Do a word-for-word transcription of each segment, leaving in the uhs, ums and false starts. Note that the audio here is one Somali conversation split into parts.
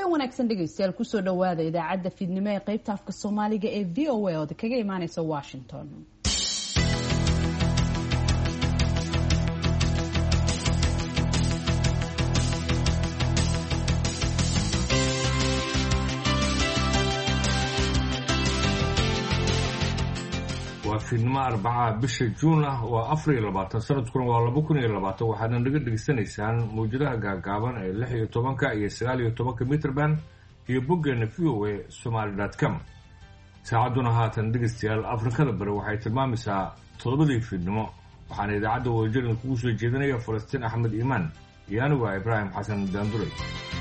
Habeen wanaagsan dhegeystayaal ku soo dhawaada idaacadda fiidnimo ee qaybta afka Soomaaliga ee V O A oo kaga imaanaysa Washington. waa fiidnimo Arbaca bisha Juun ah waa afar iyo labaatan sanadkuna waa laba kun iyo labaatan waxaana naga dhageysanaysaan mawjadaha gaagaaban ee lix iyo tobanka iyo sagaal iyo tobanka mitir band iyo boggeena v o a somali dot com. saacaduna haatan dhegeystayaal Afrikada Bari waxay tilmaamaysaa toddobadii fiidnimo waxaana idaacadda wajirna kugu soo jeedinaya Falastiin Axmed Iimaan iyo anigu Ibraahim Xasan Daanduray.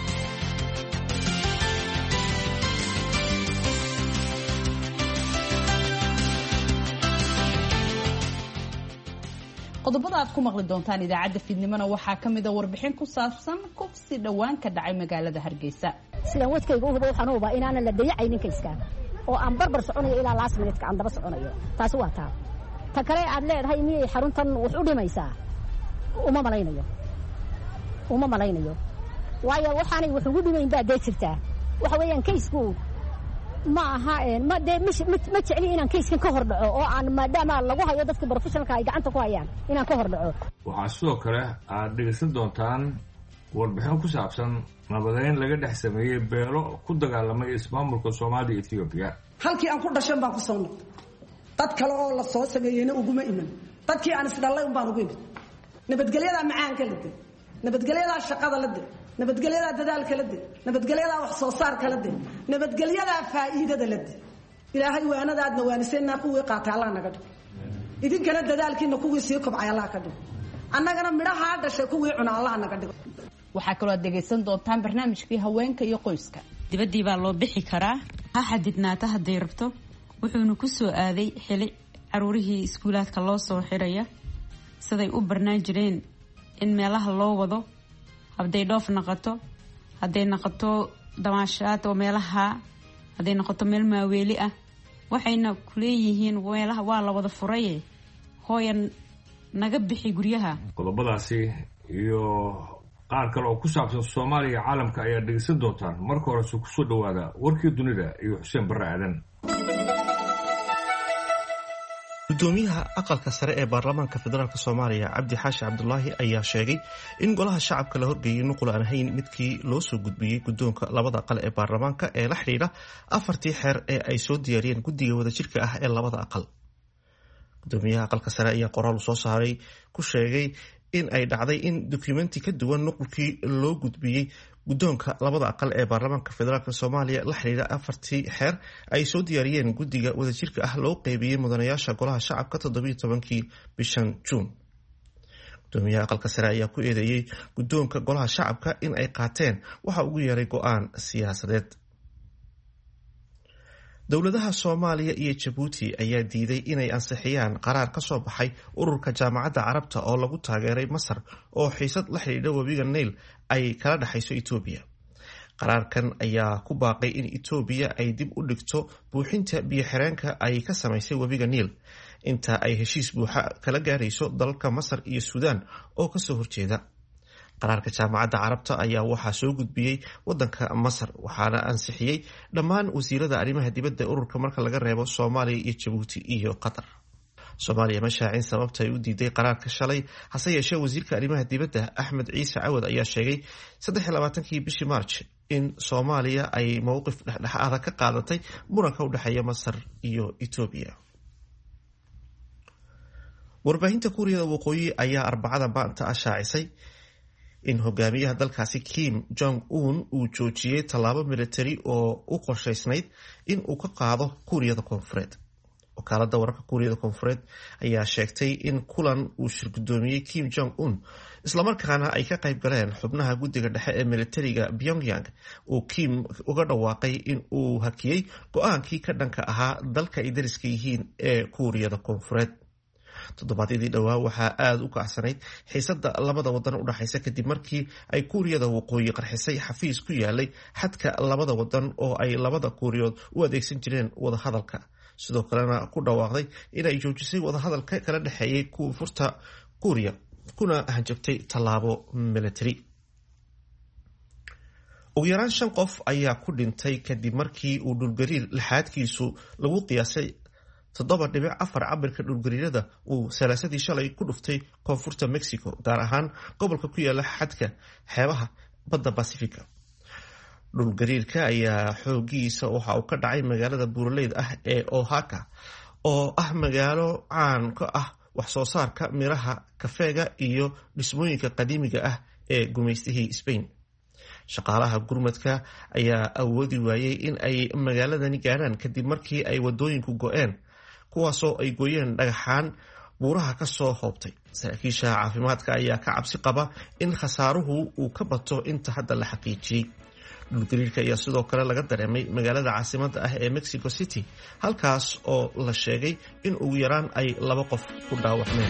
qodobada aad ku maqli doontaan idaacadda fiidnimona waxaa ka mid ah warbixin ku saabsan kufsi dhawaan ka dhacay magaalada Hargeysa. sidaan wadkayga u hubo waxaan u baa inaan la dayacaynin kayska oo aan barbar soconayo ilaa last minute ka aan daba soconayo taasi waa taa ta kale aad leedahay miyay xaruntan wax u dhimaysaa uma malaynayo uma malaynayo waayo waxaanay wax ugu dhimayn baa dee jirtaa waxa weeyaan kaysku ma aha ma de ma jecli inaan kayskan ka hor dhaco oo aan maadaama lagu hayo dadka professionalka ay gacanta ku hayaan inaan ka hor dhaco. waxaa sidoo kale aad dhegeysan doontaan warbixin ku saabsan nabadeyn laga dhex sameeyey beelo ku dagaalamay ismaamulka Soomaaliya Ethiopia. halkii aan ku dhashan baan ku soo noqday dad kale oo la soo sameeyayna uguma iman dadkii aan isdhalay un baan ugu imid nabadgelyada macaanka la dib nabadgelyada shaqada la dib nabadgelyada dadaalka la dib nabadgelyada wax soo saarka la dib nabadgelyada faa'iidada la dib ilaahay waanadaadna waanisayna kuwii qaatay Allah naga dhig idinkana dadaalkiina kuwii sii kobcay Allah ka dhig annagana midhaha dhashay kuwii cuna Allah naga dhig. waxaa kaloo aad dhegeysan doontaan barnaamijkii haweenka iyo qoyska. dibadii baa loo bixi karaa ha xadidnaata hadday rabto wuxuuna ku soo aaday xili caruurihii iskuulaadka loo soo xiraya siday u barnaan jireen in meelaha loo wado hadday dhoof noqoto hadday noqoto damaashaad oo meelaha hadday noqoto meel maaweeli ah waxayna ku leeyihiin meelaha waa la wada furaye hooyan naga bixi guryaha. qodobadaasi iyo qaar kale oo ku saabsan Soomaaliya caalamka ayaa dhegeysan doontaan marka hore ku soo dhawaada warkii dunida iyo Xuseen Barre Aadan. gudoomiyaha aqalka sare ee baarlamaanka federaalka Soomaaliya Cabdi Xaashi Cabdullaahi ayaa sheegay in golaha shacabka la horgeeyay nuqul aan ahayn midkii loo soo gudbiyay gudoonka labada aqal ee baarlamaanka ee la xiriira afartii xeer ee ay soo diyaariyeen guddiga wadajirka ah ee labada aqal. gudoomiyaha aqalka sare ayaa qoraal soo saaray ku sheegay in ay dhacday in dokumenti ka duwan nuqulkii loo gudbiyey gudoonka labada aqal ee baarlamaanka federaalka Soomaaliya la xiriira afartii xeer ay soo diyaariyeen guddiga wadajirka ah loo qaybiyey mudanayaasha golaha shacabka toddoba iyo tobankii bishan Juun. gudoomiyaha aqalka sare ayaa ku eedeeyay gudoonka golaha shacabka in ay qaateen waxa ugu yeeray go'aan siyaasadeed. dowladaha Soomaaliya iyo Djibouti ayaa diiday inay ansixiyaan qaraar ka soo baxay ururka jaamacadda Carabta oo lagu taageeray Masar oo xiisad la xiriirta webiga Nile ay kala dhaxayso Ethiopia. qaraarkan ayaa ku baaqay in Ethiopia ay dib u dhigto buuxinta biyo-xireenka ay ka samaysay webiga Nile inta ay heshiis buuxa kala gaarayso dalalka Masar iyo Suudaan oo ka soo horjeeda. qaraarka jaamacadda Carabta ayaa waxaa soo gudbiyey wadanka Masar waxaana ansixiyey dhammaan wasiirada arrimaha dibadda ururka marka laga reebo Soomaaliya iyo Djibouti iyo Qatar. Soomaaliya ma shaacin sababta ay u diiday qaraarka shalay hase yeeshee wasiirka arrimaha dibadda Axmed Ciise Cawad ayaa sheegay saddex iyo labaatankii bishii March in Soomaaliya ay mowqif dhexdhexaad ka qaadatay muranka u dhaxeeya Masar iyo Ethiopia. warbaahinta Kuuriyada Waqooyi ayaa Arbacada maanta shaacisay in hogaamiyaha dalkaasi Kim Jong Un uu joojiyay tallaabo military oo u qorshaysnayd in uu ka qaado Kuuriyada Koonfureed. wakaaladda wararka Kuuriyada Koonfureed ayaa sheegtay in kulan uu shirgudoomiyey Kim Jong Un isla markaana ay ka qayb galeen xubnaha guddiga dhexe ee militariga Pyongyang uu Kim uga dhawaaqay in uu hakiyay go'aankii ka dhanka ahaa dalka ay dariska yihiin ee Kuuriyada Koonfureed. toddobaadyadii dhowaa waxaa aada u kacsanayd xiisadda labada wadan u dhaxaysa kadib markii ay Kuuriyada Waqooyi qarxisay xafiis ku yaalay xadka labada wadan oo ay labada Kuuriyood u adeegsan jireen wada hadalka sidoo kalena ku dhawaaqday inay joojisay wada hadalka kala dhaxeeyay Koonfurta Kuuriya kuna hanjabtay tallaabo military. ugu yaraan shan qof ayaa ku dhintay kadib markii uu dhulgariir lixaadkiisu lagu qiyaasay toddoba dhibic afar cabirka dhulgariirada uu salaasadii shalay ku dhuftay koonfurta Mexico, gaar ahaan gobolka ku yaala xadka xeebaha badda Pacifica. dhulgariirka ayaa xoogiisa waxa uu ka dhacay magaalada buuraleyda ah ee Oaxaca, oo ah magaalo caan ka ah wax soo saarka miraha kafeega iyo dhismooyinka qadiimiga ah ee gumaystihii Spain. shaqaalaha gurmadka ayaa awoodi waayay in ay magaaladani gaaraan kadib markii ay wadooyinku go'een, kuwaasoo ay gooyeen dhagaxaan buuraha ka soo hoobtay. saraakiisha caafimaadka ayaa ka cabsi qaba in khasaaruhu uu ka bato inta hadda la xaqiijiyey. dhulgariirka ayaa sidoo kale laga dareemay magaalada caasimadda ah ee Mexico City, halkaas oo la sheegay in ugu yaraan ay laba qof ku dhaawacmeen.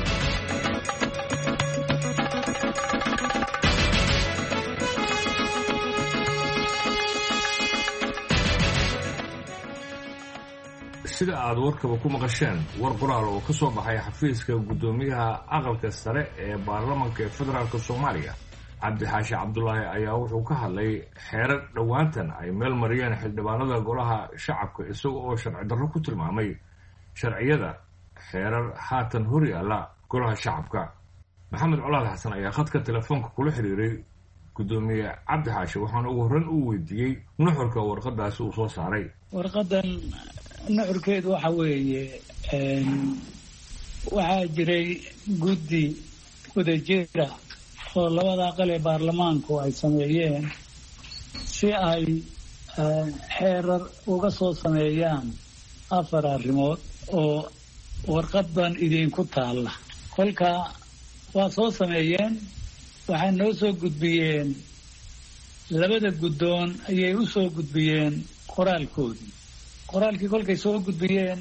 sida aad warkaba ku maqasheen, war qoraal oo ka soo baxay xafiiska guddoomiyaha aqalka sare ee baarlamaanka ee federaalka Soomaaliya cabdi xaashi cabdulaahi ayaa wuxuu ka hadlay xeerar dhowaantan ay meel mariyeen xildhibaanada golaha shacabka, isaga oo sharci darro ku tilmaamay sharciyada xeerar haatan hor yaalla golaha shacabka. maxamed colaad xasan ayaa khadka telefoonka kula xiriiray guddoomiye cabdi xaashi, waxaana ugu horreyn uu weydiiyey nuxurka warqadaasi uu soo saaray. warqadan nuxurkeedu waxa weeye waxaa jiray guddi wadajira oo labada aqal ee baarlamaanku ay sameeyeen si ay xeerar uga soo sameeyaan afar arrimood oo warqadan idinku taalla. kolka waa soo sameeyeen, waxay noo soo gudbiyeen, labada guddoon ayay u soo gudbiyeen qoraalkoodii. qoraalkii kolkay soo gudbiyeen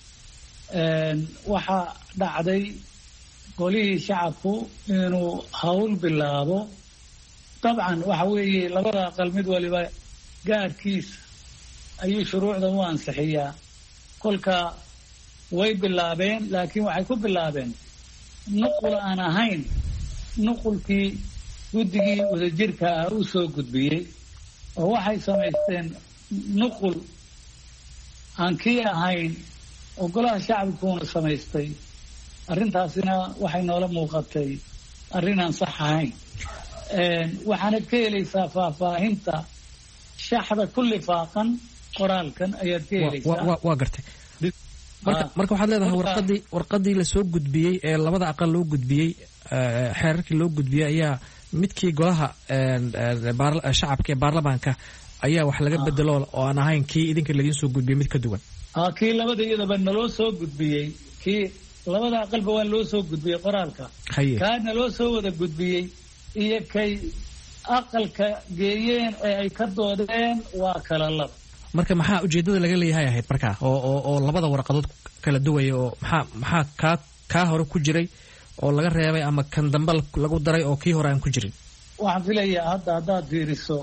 waxaa dhacday golihii shacabku inuu hawl bilaabo. dabcan waxa weeye labada aqal mid waliba gaarkiisa ayuu shuruucdan u ansixiyaa. kolka way bilaabeen, laakiin waxay ku bilaabeen nuqul aan ahayn nuqulkii guddigii wadajirka ah u soo gudbiyey, oo waxay samaysteen nuqul aan kii ahayn oo golaha shacabkuuna samaystay. arrintaasina waxay noola muuqatay arrin aan sax ahayn. waxaanad ka helaysaa faahfaahinta shaxda ku lifaaqan qoraalkan ayaad ka helaysaa. waa gartay. marka marka waxaad leedahay warqadii warqadii la soo gudbiyey ee labada aqal loo gudbiyey, xeerarkii loo gudbiyey ayaa midkii golaha shacabka ee baarlamaanka ayaa wax laga bedelo oo aan ahayn kii idinka lagiin soo gudbiyey mid ka duwan. kii labada iyadaba naloo soo gudbiyey, kii labada aqalba waa loo soo gudbiyey qoraalka, kaana loo soo wada gudbiyey iyo kay aqalka geeyeen ee ay ka doodeen waa kala laba. marka maxaa ujeedada laga leeyahay ahayd markaa oo oo oo labada warqadood kala duwaya, oo maxaa maxaa kaa kaa hore ku jiray oo laga reebay ama kan dambe lagu daray oo kii hore aan ku jirin? waxaan filayaa hadda haddaad fiiriso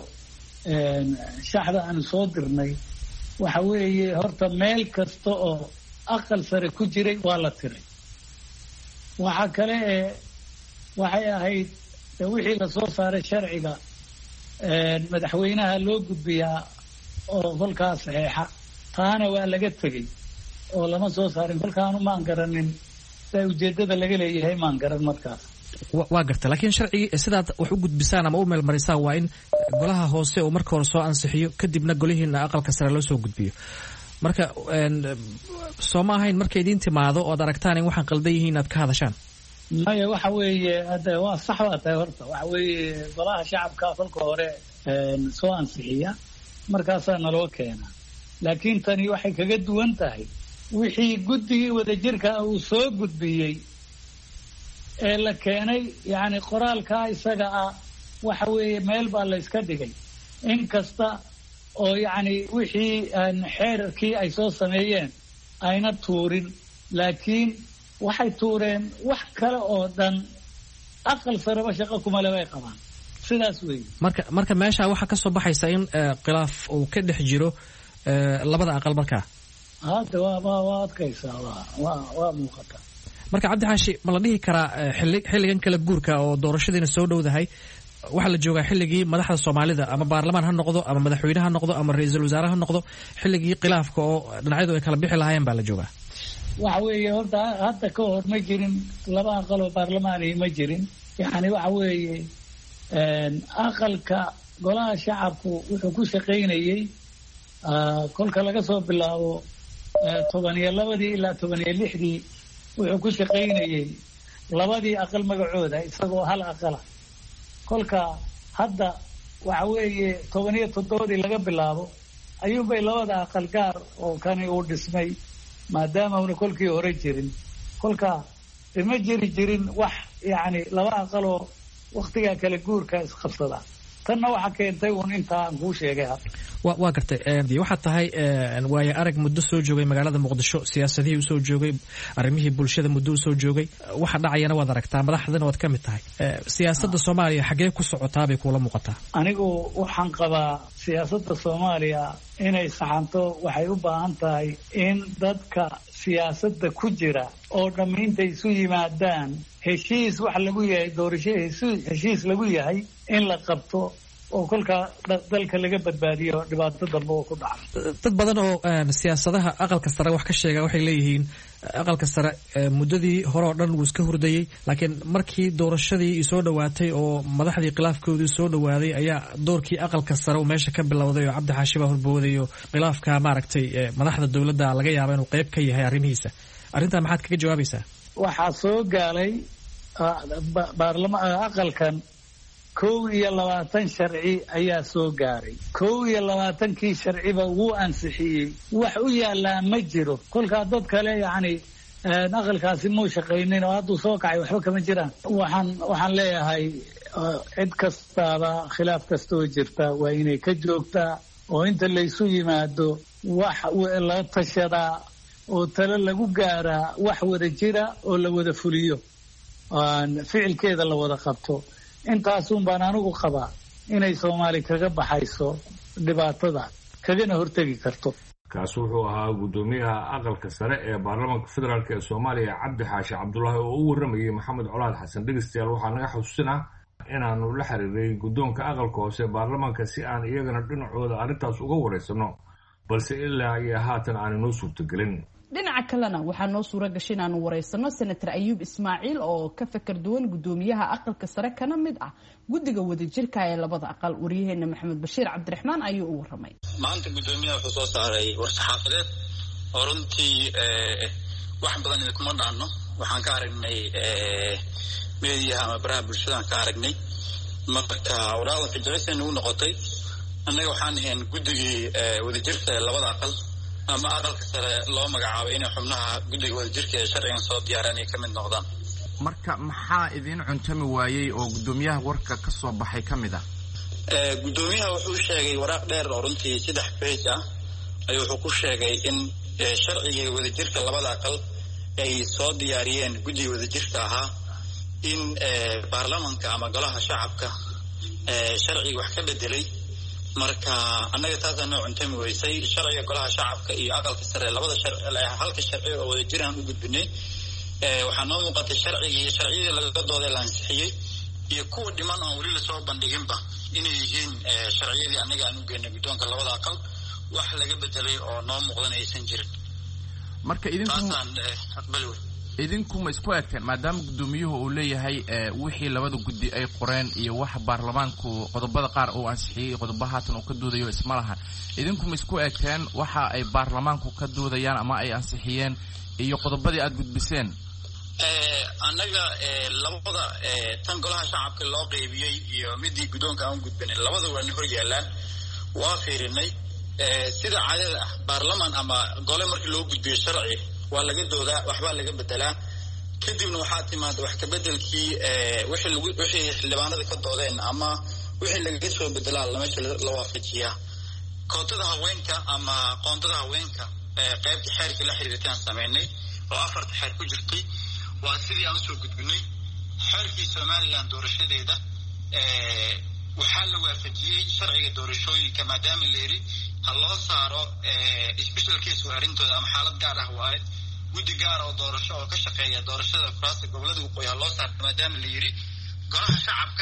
shaxda aan soo dirnay, waxa weeye horta meel kasta oo aqal sare ku jiray waa la tiray. waxa kale ee waxay ahayd wixii lasoo saaray sharciga madaxweynaha loo gudbiyaa oo kolkaas saxeexa, taana waa laga tegey oo lama soo saarin. kolkaanu maan garanin saa ujeedada laga leeyahay, maan garan markaas. waa garta, laakiin sharcigii sidaad wax u gudbisaan ama u meelmarisaan waa in golaha hoose uu marka hore soo ansixiyo, kadibna golihiina aqalka sare loo soo gudbiyo. marka soo ma ahayn markay idiin timaado ood aragtaan in waxaan qaldan yihiin inaad ka hadashaan? maya, waxa weeye hadda waa sax baa tahay. horta waxa weeye golaha shacabka kolka hore soo ansixiya, markaasaa naloo keena. laakiin tani waxay kaga duwan tahay wixii guddigii wadajirka uu soo gudbiyey ee la keenay, yacni qoraalkaa isaga ah waxa weeye meel baa la iska dhigay. in kasta oo yacni wixii xeerarkii ay soo sameeyeen ayna tuurin, laakiin waxay tuureen wax kale oo dhan. aqal sareba shaqo kumale bay qabaan. sidaas weeye. marka marka meesha waxaa ka soo baxaysa in khilaaf uu ka dhex jiro labada aqal markaa. hadda waa waa waa adkaysaa, waa waa waa muuqata. marka cabdi xaashi, ma la dhihi karaa xilli xilligan kala guurka oo doorashadiina soo dhowdahay waxaa la joogaa xilligii madaxda soomaalida ama baarlamaan ha noqdo ama madaxweyne ha noqdo ama ra-iisul wasaare ha noqdo xilligii khilaafka oo dhinacyadu ay kala bixi lahaayeen baa la joogaa. waxa weeye horta hadda ka hor ma jirin laba aqal oo baarlamaani ma jirin. yani waxa weeye aqalka golaha shacabku wuxuu ku shaqaynayey kolka laga soo bilaabo toban iyo labadii ilaa toban iyo lixdii wuxuu ku shaqaynayey labadii aqal magacooda isagoo hal aqala. kolka hadda waxa weeye toban iyo toddobadii laga bilaabo ayuunbay labada aqal gaar oo kani uu dhismay maadaama una kolkii hore jirin. kolka ma jiri jirin wax yani laba aqal oo waktigaa kala guurka isqabsada. tanna waxaa keentay uun intaa aan kuu sheegay hadda. wa waa gartay waxaad tahay waayo arag muddo soo joogay magaalada muqdisho, siyaasadihii usoo joogay, arrimihii bulshada muddo usoo joogay, waxa dhacayana waad aragtaa, madaxdana waad ka mid tahay. siyaasadda soomaaliya xaggee ku socotaa bay kuula muuqataa? anigu waxaan qabaa siyaasadda soomaaliya inay saxanto waxay u baahan tahay in dadka siyaasadda ku jira oo dhammaynta isu yimaadaan heshiis wax lagu yahay, doorasho heshiis lagu yahay in la qabto oo kolkaa dalka laga badbaadiyo dhibaato dambe oo ku dhaca. dad badan oo siyaasadaha aqalka sare wax ka sheega waxay leeyihiin aqalka sare muddadii hore oo dhan wuu iska hurdayey, laakiin markii doorashadii soo dhowaatay oo madaxdii khilaafkoodii soo dhowaaday ayaa doorkii aqalka sare uu meesha ka bilowday oo cabdi xaashi baa horbooday oo khilaafka maaragtay madaxda dowladda laga yaaba inuu qayb ka yahay arrimihiisa. arrintaa maxaad kaga jawaabaysaa? waxaa soo gaalay baarlama aqalkan kow iyo labaatan sharci ayaa soo gaaray. kow iyo labaatankii sharciba wuu ansixiyey, wax u yaallaa ma jiro. kolkaa dad kale yani aqalkaasi muu shaqaynin oo hadduu soo kacay waxba kama jiraan. waxaan waxaan leeyahay cid kastaaba khilaaf kastoo jirta waa inay ka joogtaa oo inta laysu yimaado wax la tashadaa oo talo lagu gaaraa wax wada jira oo la wada fuliyo, ficilkeeda la wada qabto. intaasun baan anigu qabaa inay soomaali kaga baxayso dhibaatada kagana hortegi karto. kaas wuxuu ahaa guddoomiyaha aqalka sare ee baarlamaanka federaalk ee soomaaliya cabdi xaashi cabdulaahi oo u warramayay maxamed colaad xasan. dhegeystayaal waxaa naga xusuusinaa inaanu la xiriiray guddoonka aqalka hoose baarlamaanka si aan iyagana dhinacooda arrintaas uga wareysano, balse ilaa iyo haatan aanu noo suurtagelin. dhinaca kalena waxaa noo suura gashay inaanu wareysano senator ayuub ismaaciil oo ka fakar duwan guddoomiyaha aqalka sare kana mid ah guddiga wadajirka ee labada aqal. waryaheena maxamed bashiir cabdiraxmaan ayuu u warramay. maanta guddoomiyaha wuxuu soo saaray war-saxaafadeed oo runtii wax badan idinkuma dhaano. waxaan ka aragnay meediyaha ama baraha bulshadaan ka aragnay, marka walaal fijaysay nagu noqotay. annaga waxaan ahayn guddigii wadajirka ee labada aqal ama aqalka sare loo magacaabay inay xubnaha guddiga wadajirka ee sharcigan soo diyaaraan ay ka mid noqdaan. marka maxaa idiin cuntami waayey oo guddoomiyaha warka ka soo baxay ka mid ah? guddoomiyaha wuxuu sheegay waraaq dheer oo runtii saddex page ah ayuu wuxuu ku sheegay in sharciga wadajirka labada aqal ay soo diyaariyeen guddiga wadajirka ahaa in baarlamanka ama golaha shacabka sharciga wax ka bedelay. marka annaga taasaa noo cuntami weysay. sharciga golaha shacabka iyo aqalka sare labada sharci halka sharci oo wada jiraan u gudbinay. waxaa noo muuqatay sharcigii sharciyadii laga dooday la ansixiyey iyo kuwa dhiman aan weli lasoo bandhiginba inay yihiin sharciyadii annaga aan u geynay guddoonka labada aqal. wax laga bedelay oo noo muuqdan aysan jirin. marka idinku ma isku egteen maadaama guddoomiyuhu uu leeyahay wixii labada guddi ay qoreen iyo waxa baarlamaanku qodobada qaar uu ansixiyey qodobo haatan uu ka doodayo isma laha, idinku ma isku egteen waxa ay baarlamaanku ka doodayaan ama ay ansixiyeen iyo qodobadii aad gudbiseen? annaga labada tan golaha shacabka loo qeybiyey iyo midii guddoonka aan gudbinay labada waana hor yaalaan. waa fiirinay sida caadada ah baarlamaan ama gole markii loo gudbiyo sharci waa laga doodaa, waxbaa laga bedelaa, kadibna waxaa timaada wax kabedelkii wixii xildhibaanada ka doodeen ama wixii lagaga soo bedelaa meesha la waafajiyaa. koontada haweenka ama qoontada haweenka qaybta xeerkii la xiriirtaan sameynay oo afarta xeer ku jirtay waa sidii aan usoo gudbinay. xeerkii somalilan doorashadeeda waxaa la waafajiyey sharciga doorashooyinka maadaama la yidhi ha loo saaro special case arrintooda ama xaalad gaar ah waaye guddi gaar oo doorasho oo ka shaqeeya doorashada kuraasta gobolada waqooyi ha loo saaro maadaama la yidhi. golaha shacabka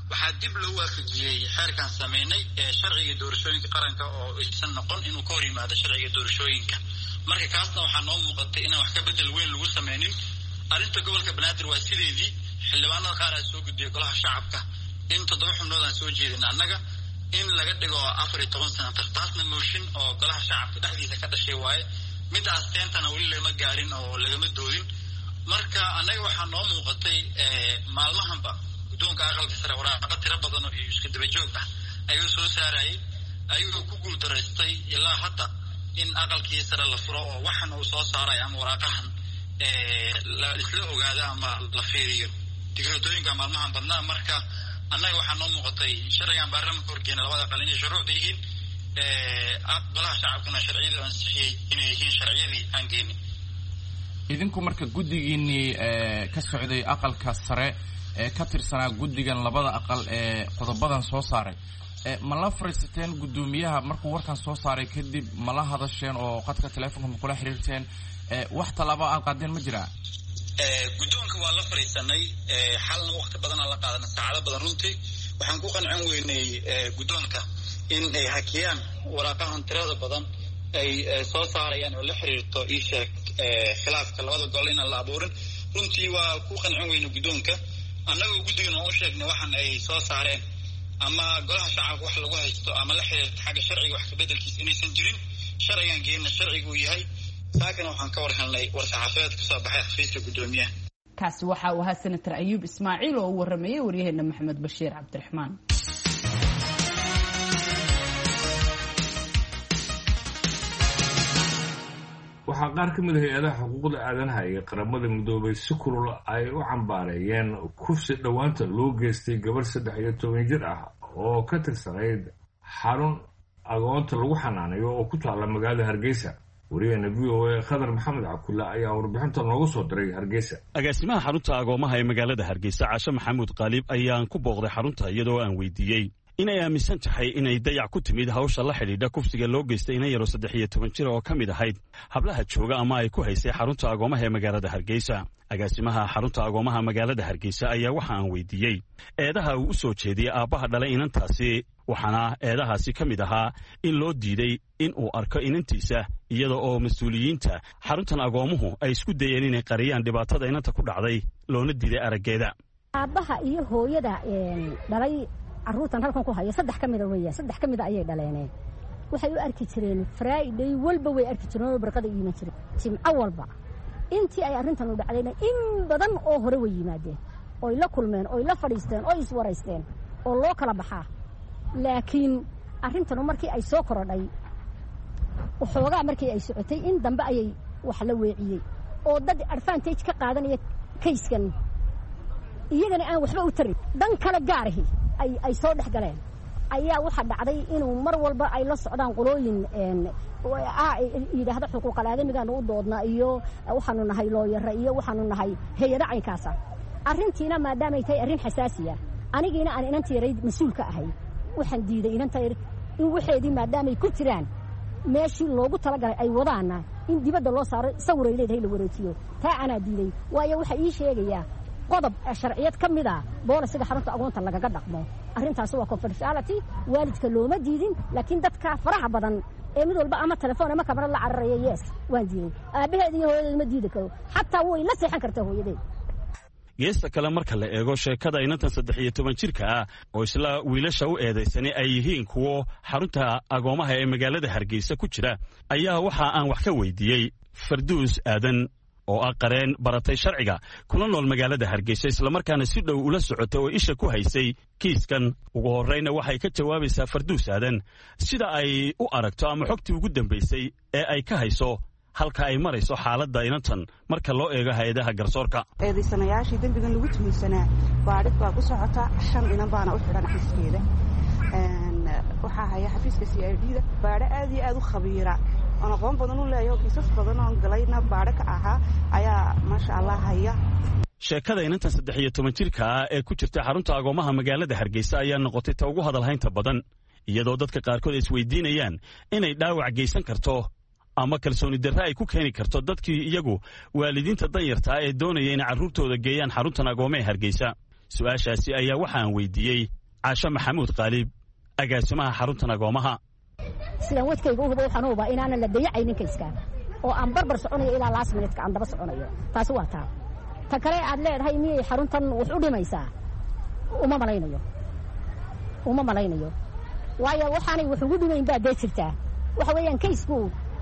waxaa dib loo waafajiyey xeerkaan sameynay ee sharciga doorashooyinka qaranka oo aysan noqon inuu ka hor yimaado sharciga doorashooyinka. marka kaasna waxaa noo muuqatay inaan wax ka bedel weyn lagu sameynin. arrinta gobolka banaadir waa sideedii xildhibaanada qaar aa soo gudbiyay golaha shacabka in toddoba xubnood aan soo jeedin annaga in laga dhigo afar iyo toban sanatar. taasna mooshin oo golaha shacabka dhexdiisa ka dhashay waaye. midaas teentana weli lama gaarin oo lagama doodin. marka annaga waxaa noo muuqatay maalmahanba guddoonka aqalka sare waraaqo tiro badan oo iyo iska daba joog ah ayuu soo saarayay ayuu ku guuldaraystay ilaa hadda in aqalkii sare la furo oo waxan uu soo saaray ama waraaqahan la isla ogaado ama la fiiriyo digradooyinka maalmahan badnaa. marka annaga waxaa noo muuqatay sharcigan baarlamaanka horgeena labada aqal inay shuruucda yihiin golaha shacabkuna sharciyadu ansixiyey inay yihiin sharciyadii aan geenin. idinku marka guddigiinii ka socday aqalka sare ee ka tirsanaa guddigan labada aqal ee qodobadan soo saaray ma la fariisateen guddoomiyaha markuu warkan soo saaray kadib ma la hadasheen oo qadka teleefonka ma kula xiriirteen wax tallaabo aad qaadeen ma jiraa? guddoonka waa la fariisanay xalna waqti badan aan la qaadanay saacado badan runtii. waxaan ku qancin weynay guddoonka in ay hakiyaan waraaqahan tirada badan ay soo saarayaan oo la xiriirto ii sheeg khilaafka labada gol inaan la abuurin. runtii waa ku qancin weyna guddoonka annagoo guddigana u sheegnay waxan ay soo saareen ama golaha shacabka wax lagu haysto ama la xiriirta xagga sharciga wax kabeddelkiisa inaysan jirin. sharcigan geenna sharcigu uu yahay. saakana waxaan ka war helnay war saxaafadeed ka soo baxay xafiiska guddoomiyaha. kaasi waxa uu ahaa senator ayuub ismaaciil oo u waramayay waryaheena maxamed bashiir cabdiraxmaan. waxaa qaar ka mid ah hay-adaha xuquuqda aadanaha iyo qaramada midoobay si kulul ay u cambaareeyeen kufsi dhowaanta loo geystay gabar saddex iyo toban jir ah oo ka tirsanayd xarun agoonta lagu xanaanayo oo ku taalla magaalada Hargeysa. wariyahena v o a khadar maxamed cabdulla ayaa warbixinta noogu soo diray Hargeysa. agaasimaha xarunta agoomaha ee magaalada Hargeysa Caasha Maxamuud Qaalib ayaan ku booqday xarunta iyadoo aan weydiiyey inay aaminsan tahay inay dayac ku timid hawsha la xidhiidha kufsiga loo geystay inay yaro saddex iyo toban jir oo ka mid ahayd hablaha jooga ama ay ku haysay xarunta agoomaha ee magaalada Hargeysa. agaasimaha xarunta agoomaha magaalada Hargeysa ayaa waxa aan weydiiyey eedaha uu u soo jeediyey aabbaha dhalay inantaasi, waxaana eedahaasi ka mid ahaa in loo diiday in uu arko inantiisa iyada oo mas-uuliyiinta xaruntan agoomuhu ay isku dayeen inay qariyaan dhibaatada inanta ku dhacday loona diiday araggeeda. aabbaha iyo hooyada dhalay carruurtan halkan ku haya saddex ka mida weeyaan saddex ka mida ayay dhaleeneen. waxay u arki jireen Friday walba way arki jireen oo barqada iiman jireen jimco walba. intii ay arrintan u dhacdayna in badan oo hore way yimaadeen oo la kulmeen oo la fadhiisteen oo is waraysteen oo loo kala baxaa. laakiin arrintan markii ay soo korodhay waxoogaa markii ay socotay in dambe ayay wax la weeciyey oo dad advantage ka qaadanaya kayskan iyagana aan waxba u tarin dan kala gaarahi ay ay soo dhex galeen ayaa waxa dhacday inuu mar walba ay la socdaan qolooyin een yidhaahdo xuquuqal aadamigaan u doodna iyo waxaanu nahay looyara iyo waxaanu nahay hay'ado caynkaasa. arrintiina maadaama ay tahay arrin xasaasiya anigiina aan inantii yarayd mas-uulka ahay waxaan diiday inanta yar in waxeedii maadaama ay ku jiraan meeshii loogu talagalay ay wadaana in dibadda loo saaro sawir ay leedahay la wareejiyo. taa anaa diiday waayo waxa ii sheegayaa qodob sharciyad ka mid ah boolisiga xarunta agoonta lagaga dhaqmo. arrintaasi waa confidentiality waalidka looma diidin laakiin dadka faraha badan ee mid walba ama telefoon ama kamarad la cararaya yes waan diiday. aabaheed iyo hooyadeed ma diidi karo xataa way la seexan kartaa hooyadeed. geesta kale marka la eego sheekada inantan saddex iyo toban jirka ah oo isla wiilasha u eedaysani ay yihiin kuwo xarunta agoomaha ee magaalada Hargeysa ku jira ayaa waxa aan wax ka weydiiyey Farduus Aadan oo ah qareen baratay sharciga kuna nool magaalada Hargeysa islamarkaana si dhow ula socotay oo isha ku haysay kiiskan. ugu horreyna waxay ka jawaabaysaa Farduus Aadan sida ay u aragto ama xogtii ugu dambaysay ee ay ka hayso halka ay marayso xaaladda inantan marka loo eego hay'adaha garsoorka. eedaysanayaashii dembigan lagu tuhunsanaa baadhid baa ku socota shan inan baana u xidhan xiskeeda. waxaa haya xafiiska C I D da baadho aad iyo aad u khabiira oon aqoon badan u leeyaho kiisas badan oon galayna baadho ka ahaa ayaa maasha allah haya. sheekada inantan saddex iyo toban jirka ah ee ku jirta xarunta agoomaha magaalada Hargeysa ayaa noqotay ta ugu hadalhaynta badan iyadoo dadka qaarkood ay isweydiinayaan inay dhaawac geysan karto ama kalsooni darre ay ku keeni karto dadkii iyagu waalidiinta danyartaa ee doonaya inay carruurtooda geeyaan xaruntan agoomee Hargeysa. su-aashaasi ayaa waxaan weydiiyey caashe maxamuud qaalib agaasimaha xaruntan agoomaha sidaan wadkayga u hubo waxaan u hubaa inaanan la dayacaynin kayskaa oo aan barbar soconayo ilaa last minute-ka aan daba soconayo taasi waa taa ta kale aad leedahay miyay xaruntan wax u dhimaysaa uma malaynayo uma malaynayo waayo waxaanay wax ugu dhimayn baa dee jirtaa waxa weeyaan kaysku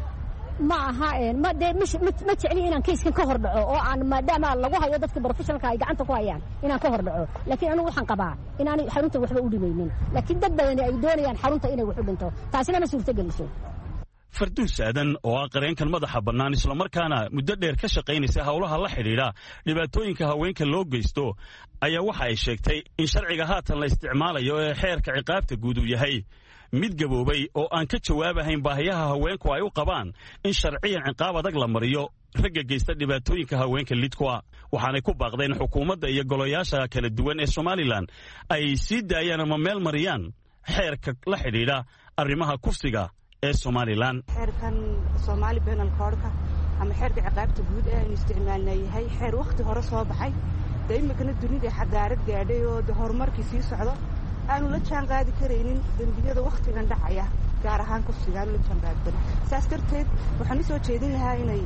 ma aha ma dee ma jecli inaan kayskan ka hor dhaco oo aan maadaama lagu hayo dadka professionalka ay gacanta ku hayaan inaan ka hor dhaco laakiin anigu waxaan qabaa inaanay xarunta waxba u dhimaynin laakiin dad badani ay doonayaan xarunta inay wax u dhinto taasina ma suurtageliso farduus aadan oo ah qareenkan madaxa bannaan islamarkaana muddo dheer ka shaqaynaysa howlaha la xidhiidha dhibaatooyinka haweenka loo geysto ayaa waxa ay sheegtay in sharciga haatan la isticmaalayo ee xeerka ciqaabta guud uu yahay mid gaboobay oo aan ka jawaabahayn baahiyaha haweenku ay u qabaan in sharciyan ciqaab adag la mariyo ragga geysta dhibaatooyinka haweenka lidkua waxaanay ku baaqdeen xukuumadda iyo golayaasha kala duwan ee somalilan ay sii daayaan ama meel mariyaan xeerka la xidhiidha arrimaha kufsiga ee somalilan xeerkan soomaali penal codka ama xeerka ciqaabta guud ee aynu isticmaalnaa yahay xeer wakhti hore soo baxay dee imikana dunida xadaarad gaadhay oo de horumarkii sii socdo aanu la jaan qaadi karaynin dembiyada wakhtigan dhacaya gaar ahaan kufsiga aanu la jaan qaadi karin saas darteed waxaan u soo jeedin lahaa inay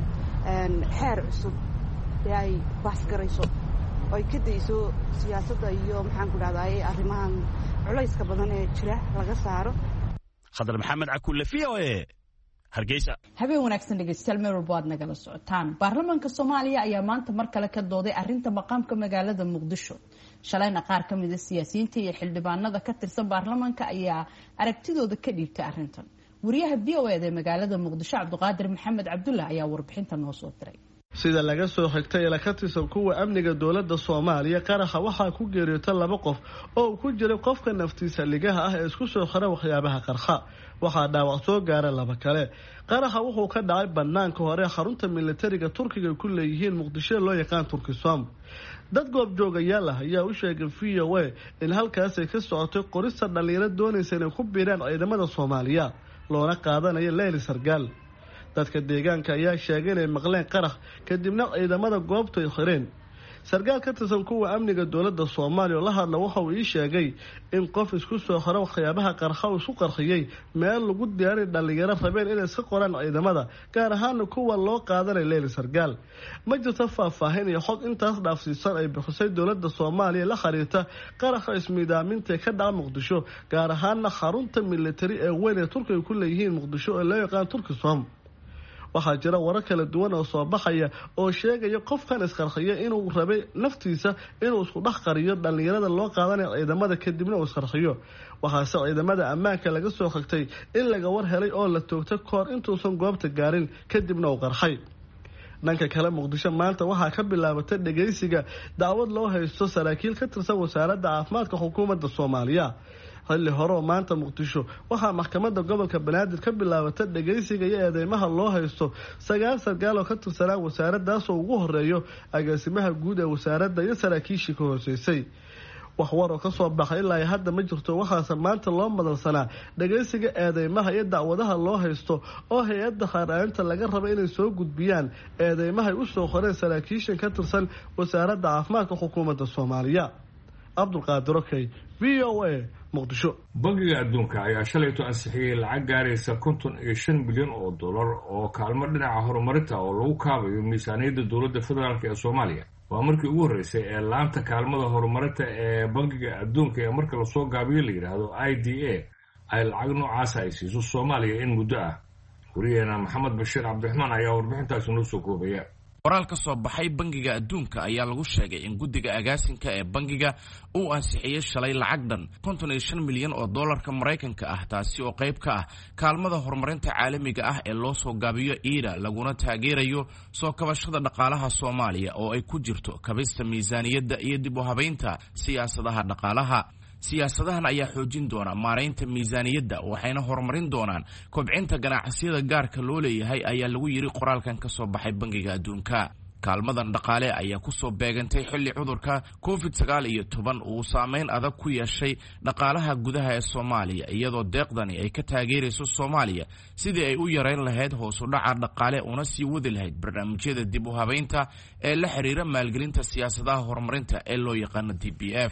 xeer cusub ee ay baasgarayso oo ay ka dayso siyaasadda iyo maxaan ku dhahdaay arrimahan culayska badan ee jira laga saaro khadar maxamed cakulle v o e hargeysa habeen wanaagsan dhegeystayaal meel walba aad nagala socotaan baarlamaanka soomaaliya ayaa maanta mar kale ka dooday arrinta maqaamka magaalada muqdisho shalayna qaar ka mid a siyaasiyiinta iyo xildhibaanada ka tirsan baarlamaanka ayaa aragtidooda ka dhiibtay arrintan wariyaha v o e da magaalada muqdisho cabdiqaadir maxamed cabdulla ayaa warbixinta noo soo diray sida laga soo xigtay ila ka tirsan kuwa amniga dowladda soomaaliya qaraxa waxaa ku geeriyoota laba qof oo uu ku jiray qofka naftiisa ligaha ah ee isku soo xira waxyaabaha qarxa waxaa dhaawac soo gaara laba kale qaraxa wuxuu ka dhacay banaanka hore xarunta militariga turkiga ku leeyihiin muqdisho loo yaqaan turkisom dad goobjoogayaal ah ayaa u sheegay v o a in halkaasay ka socotay qorista dhalinyaro doonaysa inay ku biiraan ciidamada soomaaliya loona qaadanayo leyli sargaal dadka deegaanka ayaa sheegay inay maqleen qarax kadibna ciidamada goobtu ay xireen sargaal ka tirsan kuwa amniga dowladda soomaaliya oo la hadla waxa uu ii sheegay in qof isku soo xiro waxyaabaha qarxa uu isku qarxiyey meel lagu diyaaray dhalinyaro rabeen inay iska qoraan ciidamada gaar ahaana kuwa loo qaadanay leyli sargaal ma jirto faahfaahin iyo xog intaas dhaafsiisan ay bixisay dowladda soomaaliya la xiriirta qaraxa ismiidaaminta ka dhaca muqdisho gaar ahaana xarunta militari ee weyn ee turkiga ku leeyihiin muqdisho ee loo yaqaan turkisom waxaa jira warar kala duwan oo soo baxaya oo sheegaya qofkan isqarxiya inuu rabay naftiisa inuu isku dhex qariyo dhalinyarada loo qaadanayo ciidamada kadibna uu isqarxiyo waxaase ciidamada ammaanka laga soo xigtay in laga war helay oo la toogtay kahor intuusan goobta gaarin kadibna uu qarxay dhanka kale muqdisho maanta waxaa ka bilaabatay dhageysiga dacwad loo haysto saraakiil ka tirsan wasaaradda caafimaadka xukuumadda soomaaliya xilli hore oo maanta muqdisho waxaa maxkamadda gobolka banaadir ka bilaabatay dhageysiga iyo eedeymaha loo haysto sagaal sargaal oo ka tirsanaa wasaaraddaasoo ugu horeeyo agaasimaha guud ee wasaaradda iyo saraakiishii ka hooseysay wax war oo ka soo baxay ilaa hadda ma jirto waxaase maanta loo madalsanaa dhageysiga eedeymaha iyo dacwadaha loo haysto oo hay-adda khaarinta laga raba inay soo gudbiyaan eedeymahay u soo qoreen saraakiishan ka tirsan wasaaradda caafimaadka xukuumadda soomaaliya cabdulqaadir okey v o a muqdisho bangiga adduunka ayaa shalayto ansixiyey lacag gaaraysa konton iyo shan bilyan oo dollar oo kaalmo dhinaca horumarinta oo lagu kaabayo miisaaniyadda dowladda federaalk ee soomaaliya waa markii ugu horreysay ee laanta kaalmada horumarinta ee bangiga adduunka ee marka lasoo gaabiyo la yidhaahdo i d a ay lacag noocaasa ay siiso soomaaliya in muddo ah wariyaheena maxamed bashiir cabdiraxmaan ayaa warbixintaasi noo soo koobaya qoraal ka soo baxay bangiga adduunka ayaa lagu sheegay in guddiga agaasinka ee bangiga uu ansixiyey shalay lacag dhan konton iyo shan milyan oo dollarka maraykanka ah taasi oo qayb ka ah kaalmada horumarinta caalamiga ah ee loo soo gaabiyo iida laguna taageerayo soo kabashada dhaqaalaha soomaaliya oo ay ku jirto kabista miisaaniyadda iyo dib u habaynta siyaasadaha dhaqaalaha siyaasadahan ayaa xoojin doona maaraynta miisaaniyadda waxayna horumarin doonaan kobcinta ganacsiyada gaarka loo leeyahay ayaa lagu yiri qoraalkan ka soo baxay bangiga adduunka kaalmadan dhaqaale ayaa ku soo beegantay xilli cudurka covid sagaal iyo toban uu saameyn adag ku yeeshay dhaqaalaha gudaha ee soomaaliya iyadoo deeqdani ay ka taageerayso soomaaliya sidii ay u yareyn lahayd hoos u dhaca dhaqaale una sii wadi lahayd barnaamijyada dib u habaynta ee la xiriira maalgelinta siyaasadaha horumarinta ee loo yaqaano d b f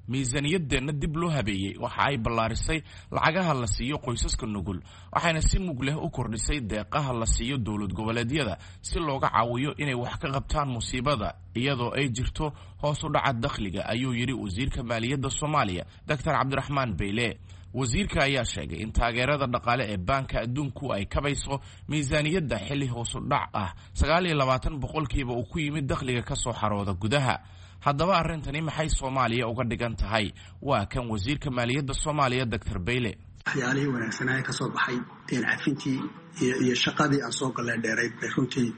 miisaaniyadeenna dib loo habeeyey waxa ay ballaarisay lacagaha la siiyo qoysaska nugul waxayna si mug leh u kordhisay deeqaha la siiyo dowlad goboleedyada si looga caawiyo inay wax ka qabtaan musiibada iyadoo ay jirto hoos u dhaca dakhliga ayuu yidhi wasiirka maaliyadda soomaaliya doctor cabdiraxmaan beyle wasiirka ayaa sheegay in taageerada dhaqaale ee baanka adduunku ay kabayso miisaaniyadda xilli hoosu dhac ah sagaal iyo labaatan boqolkiiba uu ku yimid dakhliga ka soo xarooda gudaha haddaba arrintani maxay soomaaliya uga dhigan tahay waa kan wasiirka maaliyadda soomaaliya doctor beyle waxyaalihii wanaagsanaa ka soo baxay deen cafintii iyo shaqadii aan soo galleen dheerayd bay runtii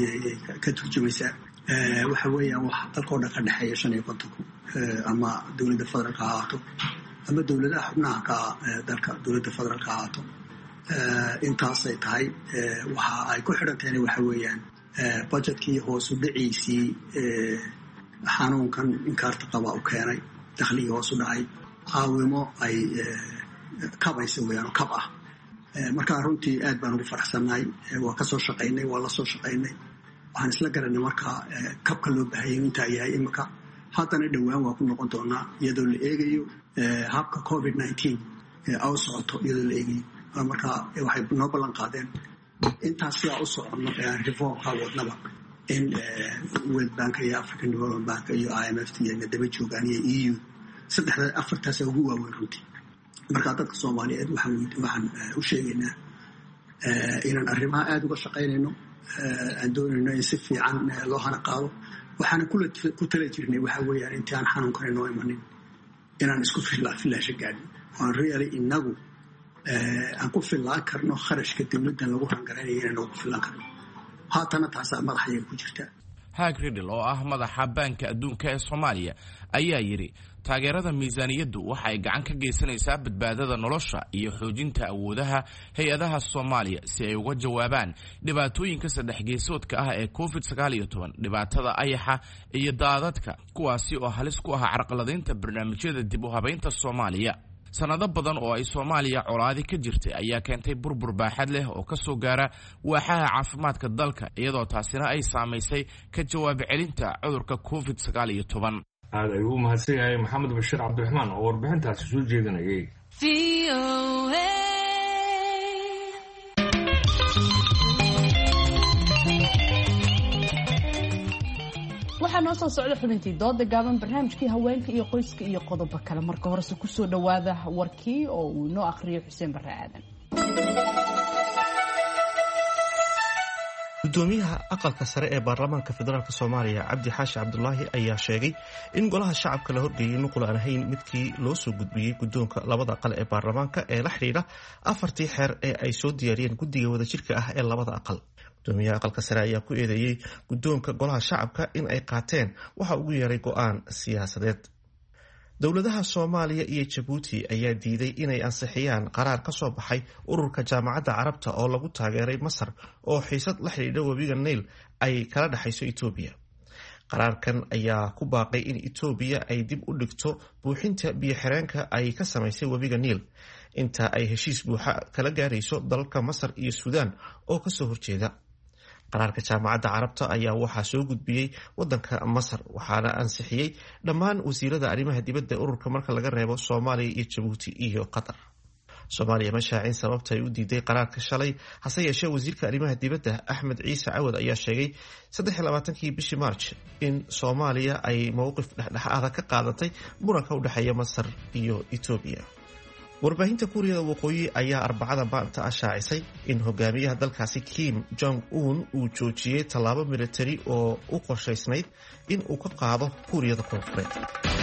ka turjumaysaa waxa weeyaan wax dalkoo dhan ka dhexeeya shan iyo kontonku ama dowladda federaalka ha ahaato ama dowladaha xubnaha ka dalka dowladda federaalka ha ahaato intaasay tahay waxa ay ku xidhantahay waxa weeyaan budgetkii hoos u dhiciisii xanuunkan inkaarta qaba u keenay dakhligii hoos u dhacay caawimo ay kabaysa weeyaan oo kab ah markaa runtii aad baan ugu faraxsannahay waa ka soo shaqaynay waa la soo shaqaynay waxaan isla garanay markaa kabka loo baahayay intaa yahay imika haddana dhowaan waa ku noqon doonaa iyadoo la eegayo habka covid nineteen aw socoto iyadoo la eegayo markaa waxay noo ballan qaadeen intaas sidaa u soconno reformka wadnaba in world bank iyo african development bank iyo I M F iyo daba joogaan iyo E U saddexda afartaas ugu waaweyn runtii markaa dadka Soomaaliyeed waxaan waxaan u sheegaynaa inaan arrimaha aad uga shaqaynayno aan doonayno in si fiican loo hana qaado waxaan ku tala jirnay waxa weeyaan intii aan xanuunkan inoo imanin inaan isku filaasho gaadhin waan really inagu aan ku filaan karno kharashka dowladdan lagu rangaraynayo inaan ugu filaan karno haatana taasaa madaxayay ku jirta Hag Riddle oo ah madaxa baanka adduunka ee Soomaaliya ayaa yiri taageerada miisaaniyaddu waxa ay gacan ka geysanaysaa badbaadada nolosha iyo xoojinta awoodaha hay'adaha Soomaaliya si ay uga jawaabaan dhibaatooyinka saddex geesoodka ah ee covid sagaal iyo toban dhibaatada ayaxa iyo daadadka kuwaasi oo halis ku ah carqaladaynta barnaamijyada dib u habeynta Soomaaliya sanado badan oo ay Soomaaliya colaadi ka jirtay ayaa keentay burbur baaxad leh oo ka soo gaara waaxaha caafimaadka dalka iyadoo taasina ay saameysay ka jawaab celinta cudurka covid sagaal iyo toban aad ayuu u mahadsan yahay maxamed bashiir cabdiraxmaan oo warbixintaasi soo jeedinayay waxaa noo soo socda xubintii dooda gaaban barnaamijkii haweenka iyo qoyska iyo qodobo kale marka horese kusoo dhawaada warkii oo uu inoo akhriyo xuseen barre aadan gudoomiyaha aqalka sare ee baarlamaanka federaalk soomaaliya cabdi xaashi cabdulaahi ayaa sheegay in golaha shacabka la horgeeyey nuqul aan ahayn midkii loo soo gudbiyey guddoonka labada aqal ee baarlamaanka ee la xidhiidha afartii xeer ee ay soo diyaariyeen guddiga wadajirka ah ee labada aqal gudoomiyaha aqalka sare ayaa ku eedeeyey guddoonka golaha shacabka in ay qaateen waxa ugu yeeray go-aan siyaasadeed dowladaha Soomaaliya iyo Djibouti ayaa diiday inay ansixiyaan qaraar ka soo baxay ururka jaamacadda carabta oo lagu taageeray Masar oo xiisad la xiriirta webiga Nile ay kala dhaxayso Itoobiya qaraarkan ayaa ku baaqay in Itoobiya ay dib u dhigto buuxinta biyo-xireenka ay ka samaysay webiga Nile inta ay heshiis buuxa kala gaarayso dalalka Masar iyo Suudaan oo ka soo horjeeda qaraarka jaamacadda carabta ayaa waxaa soo gudbiyey wadanka Masar waxaana ansixiyey dhammaan wasiirada arrimaha dibadda ururka marka laga reebo Soomaaliya iyo Djibouti iyo Qatar Soomaaliya ma shaacin sababta ay u diiday qaraarka shalay hase yeeshee wasiirka arrimaha dibadda Axmed Ciise Cawad ayaa sheegay saddex iyo labaatankii bishii March in Soomaaliya ay mowqif dhexdhexaad ka qaadatay muranka u dhaxeeya Masar iyo Itoobiya warbaahinta Kuuriyada Waqooyi ayaa arbacada maanta ashaacisay in hogaamiyaha dalkaasi Kim Jong Un uu joojiyey tallaabo militari oo u qorshaysnayd in uu ka qaado Kuuriyada Koonfureed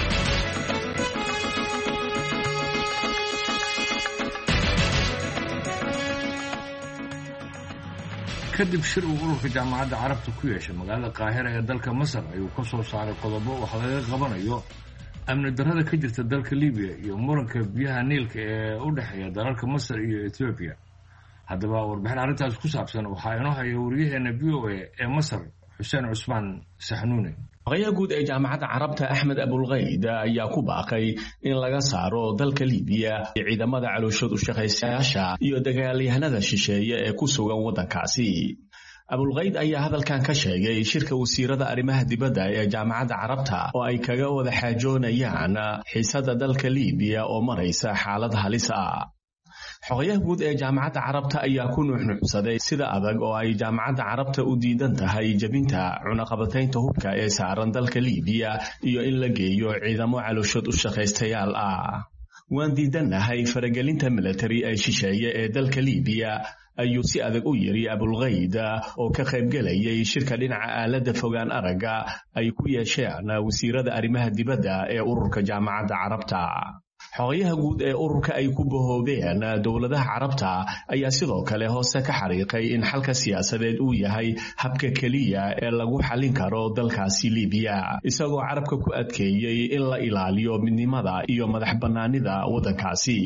kadib shir uu ururka jaamacadda carabta ku yeeshay magaalada Qaahira ee dalka Masar ayuu ka soo saaray qodobo wax laga qabanayo amni darrada ka jirta dalka Liibiya iyo muranka biyaha Niilka ee u dhaxeeya dalalka Masar iyo Ethiopia haddaba warbixin arrintaas ku saabsan waxaa inoo haya wariyaheena V O A ee Masar Xuseen Cusmaan Saxnuuni Qaya guud ee jaamacadda carabta Axmed Abulqayd ayaa ku baaqay in laga saaro dalka Liibiya ciidamada calooshad u shaqaystayaasha iyo dagaalyahanada shisheeye ee ku sugan wadankaasi abulqayd ayaa hadalkan ka sheegay shirka wasiirada arrimaha dibadda ee jaamacadda carabta oo ay kaga wada xaajoonayaan xiisadda dalka liibiya oo maraysa xaalad halis ah xogayaha guud ee jaamacadda carabta ayaa ku nuuxnuuxsaday sida adag oo ay jaamacadda carabta u diidan tahay jebinta cunaqabataynta hubka ee saaran dalka liibiya iyo in la geeyo ciidamo calooshood u shaqaystayaal ah waan diidannahay faragelinta militari ee shisheeye ee dalka liibiya ayuu si adag u yiri abulqayd oo ka qaybgelayay shirka dhinaca aaladda fogaan aragga ay ku yeesheen wasiirada arrimaha dibadda ee ururka jaamacadda carabta xogayaha guud ee ururka ay ku bahoobeen dowladaha carabta ayaa sidoo kale hoose ka xariiqay in xalka siyaasadeed uu yahay habka keliya ee lagu xallin karo dalkaasi liibiya isagoo carabka ku adkeeyey in la ilaaliyo midnimada iyo madax bannaanida waddankaasi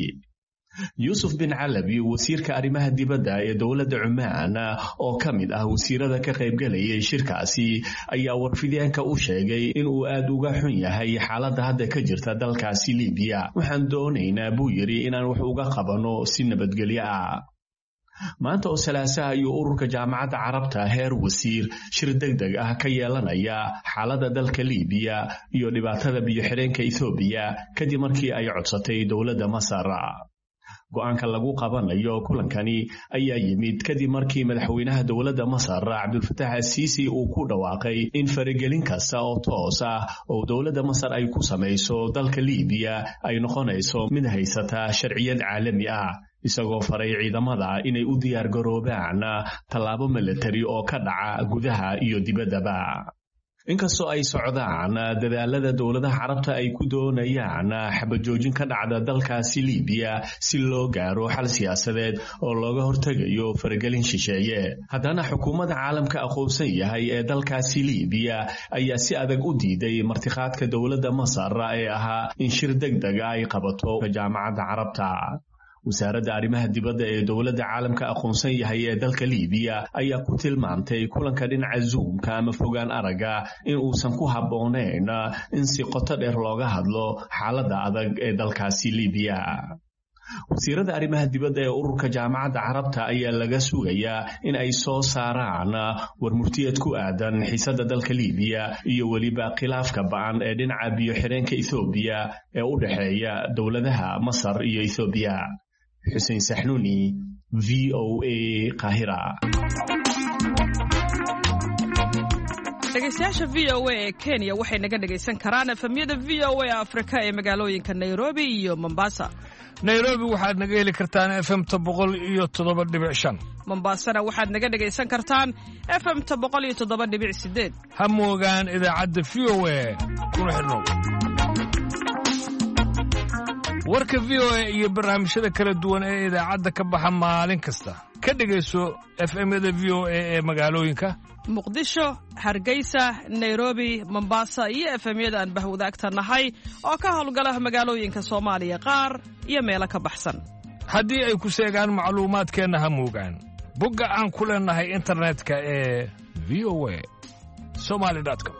yuusuf bin calabi wasiirka arrimaha dibadda ee dowladda cumaan oo ka mid ah wasiirada ka qaybgelayay shirkaasi ayaa warfideenka u sheegay inuu aad uga xun yahay xaaladda hadda ka jirta dalkaasi liibiya waxaan doonaynaa buu yidhi inaan wax uga qabanno si nabadgelyo ah maanta oo salaasaha ayuu ururka jaamacadda carabta heer wasiir shir degdeg ah ka yeelanaya xaaladda dalka liibiya iyo dhibaatada biyo-xireenka ethoobiya kadib markii ay codsatay dowladda masar go'aanka lagu qabanayo kulankani ayaa yimid kadib markii madaxweynaha dowladda masar cabdulfataax asiisi uu ku dhawaaqay in faragelin kasta oo toos ah oo dowladda masar ay ku samayso dalka liibiya ay noqonayso mid haysata sharciyad caalami ah isagoo faray ciidamada inay u diyaar garoobaan tallaabo militari oo ka dhaca gudaha iyo dibaddaba inkastoo ay socdaan dadaalada dowladaha carabta ay ku doonayaan xabajoojin ka dhacda dalkaasi liibiya si loo gaaro xal siyaasadeed oo looga hortegayo faragelin shisheeye haddana xukuumadda caalamka aqoonsan yahay ee dalkaasi liibiya ayaa si adag u diiday martiqaadka dowladda masar ee ahaa in shir degdega ay qabato jaamacadda carabta wasaaradda arrimaha dibadda ee dowladda caalamka aqoonsan yahay ee dalka liibiya ayaa ku tilmaantay kulanka dhinaca zoomka ama fogaan aragga in uusan ku habboonayn in si qoto dheer looga hadlo xaaladda adag ee dalkaasi liibiya wasiirada arrimaha dibadda ee ururka jaamacadda carabta ayaa laga sugayaa in ay soo saaraan warmurtiyeed ku aadan xiisadda dalka liibiya iyo weliba khilaafka ba'an ee dhinaca biyo-xireenka ethoobiya ee u dhexeeya dowladaha masar iyo ethoobiya xuseen saxnuuni v o a qaahira dhegeystayaasha v o a ee kenya waxay naga dhegaysan karaan efemyada v o a afrika ee magaalooyinka nairobi iyo mombasa nairobi waxaad naga heli kartaan efemta boqol iyo toddoba dhibic shan mombasana waxaad naga dhegaysan kartaan efemta boqol iyo toddoba dhibic sideed ha moogaan idaacadda v o a kuna xidhnow warka v o a iyo barnaamijyada kala duwan ee idaacadda ka baxa maalin kasta ka dhegayso efemyada v o a ee magaalooyinka muqdisho hargeysa nairobi mombasa iyo efemyada aan bahwadaagta nahay oo ka howlgala magaalooyinka soomaaliya qaar iyo meelo ka baxsan haddii ay ku seegaan macluumaadkeenna ha moogaan bogga aan ku leennahay internetka ee v o a somali com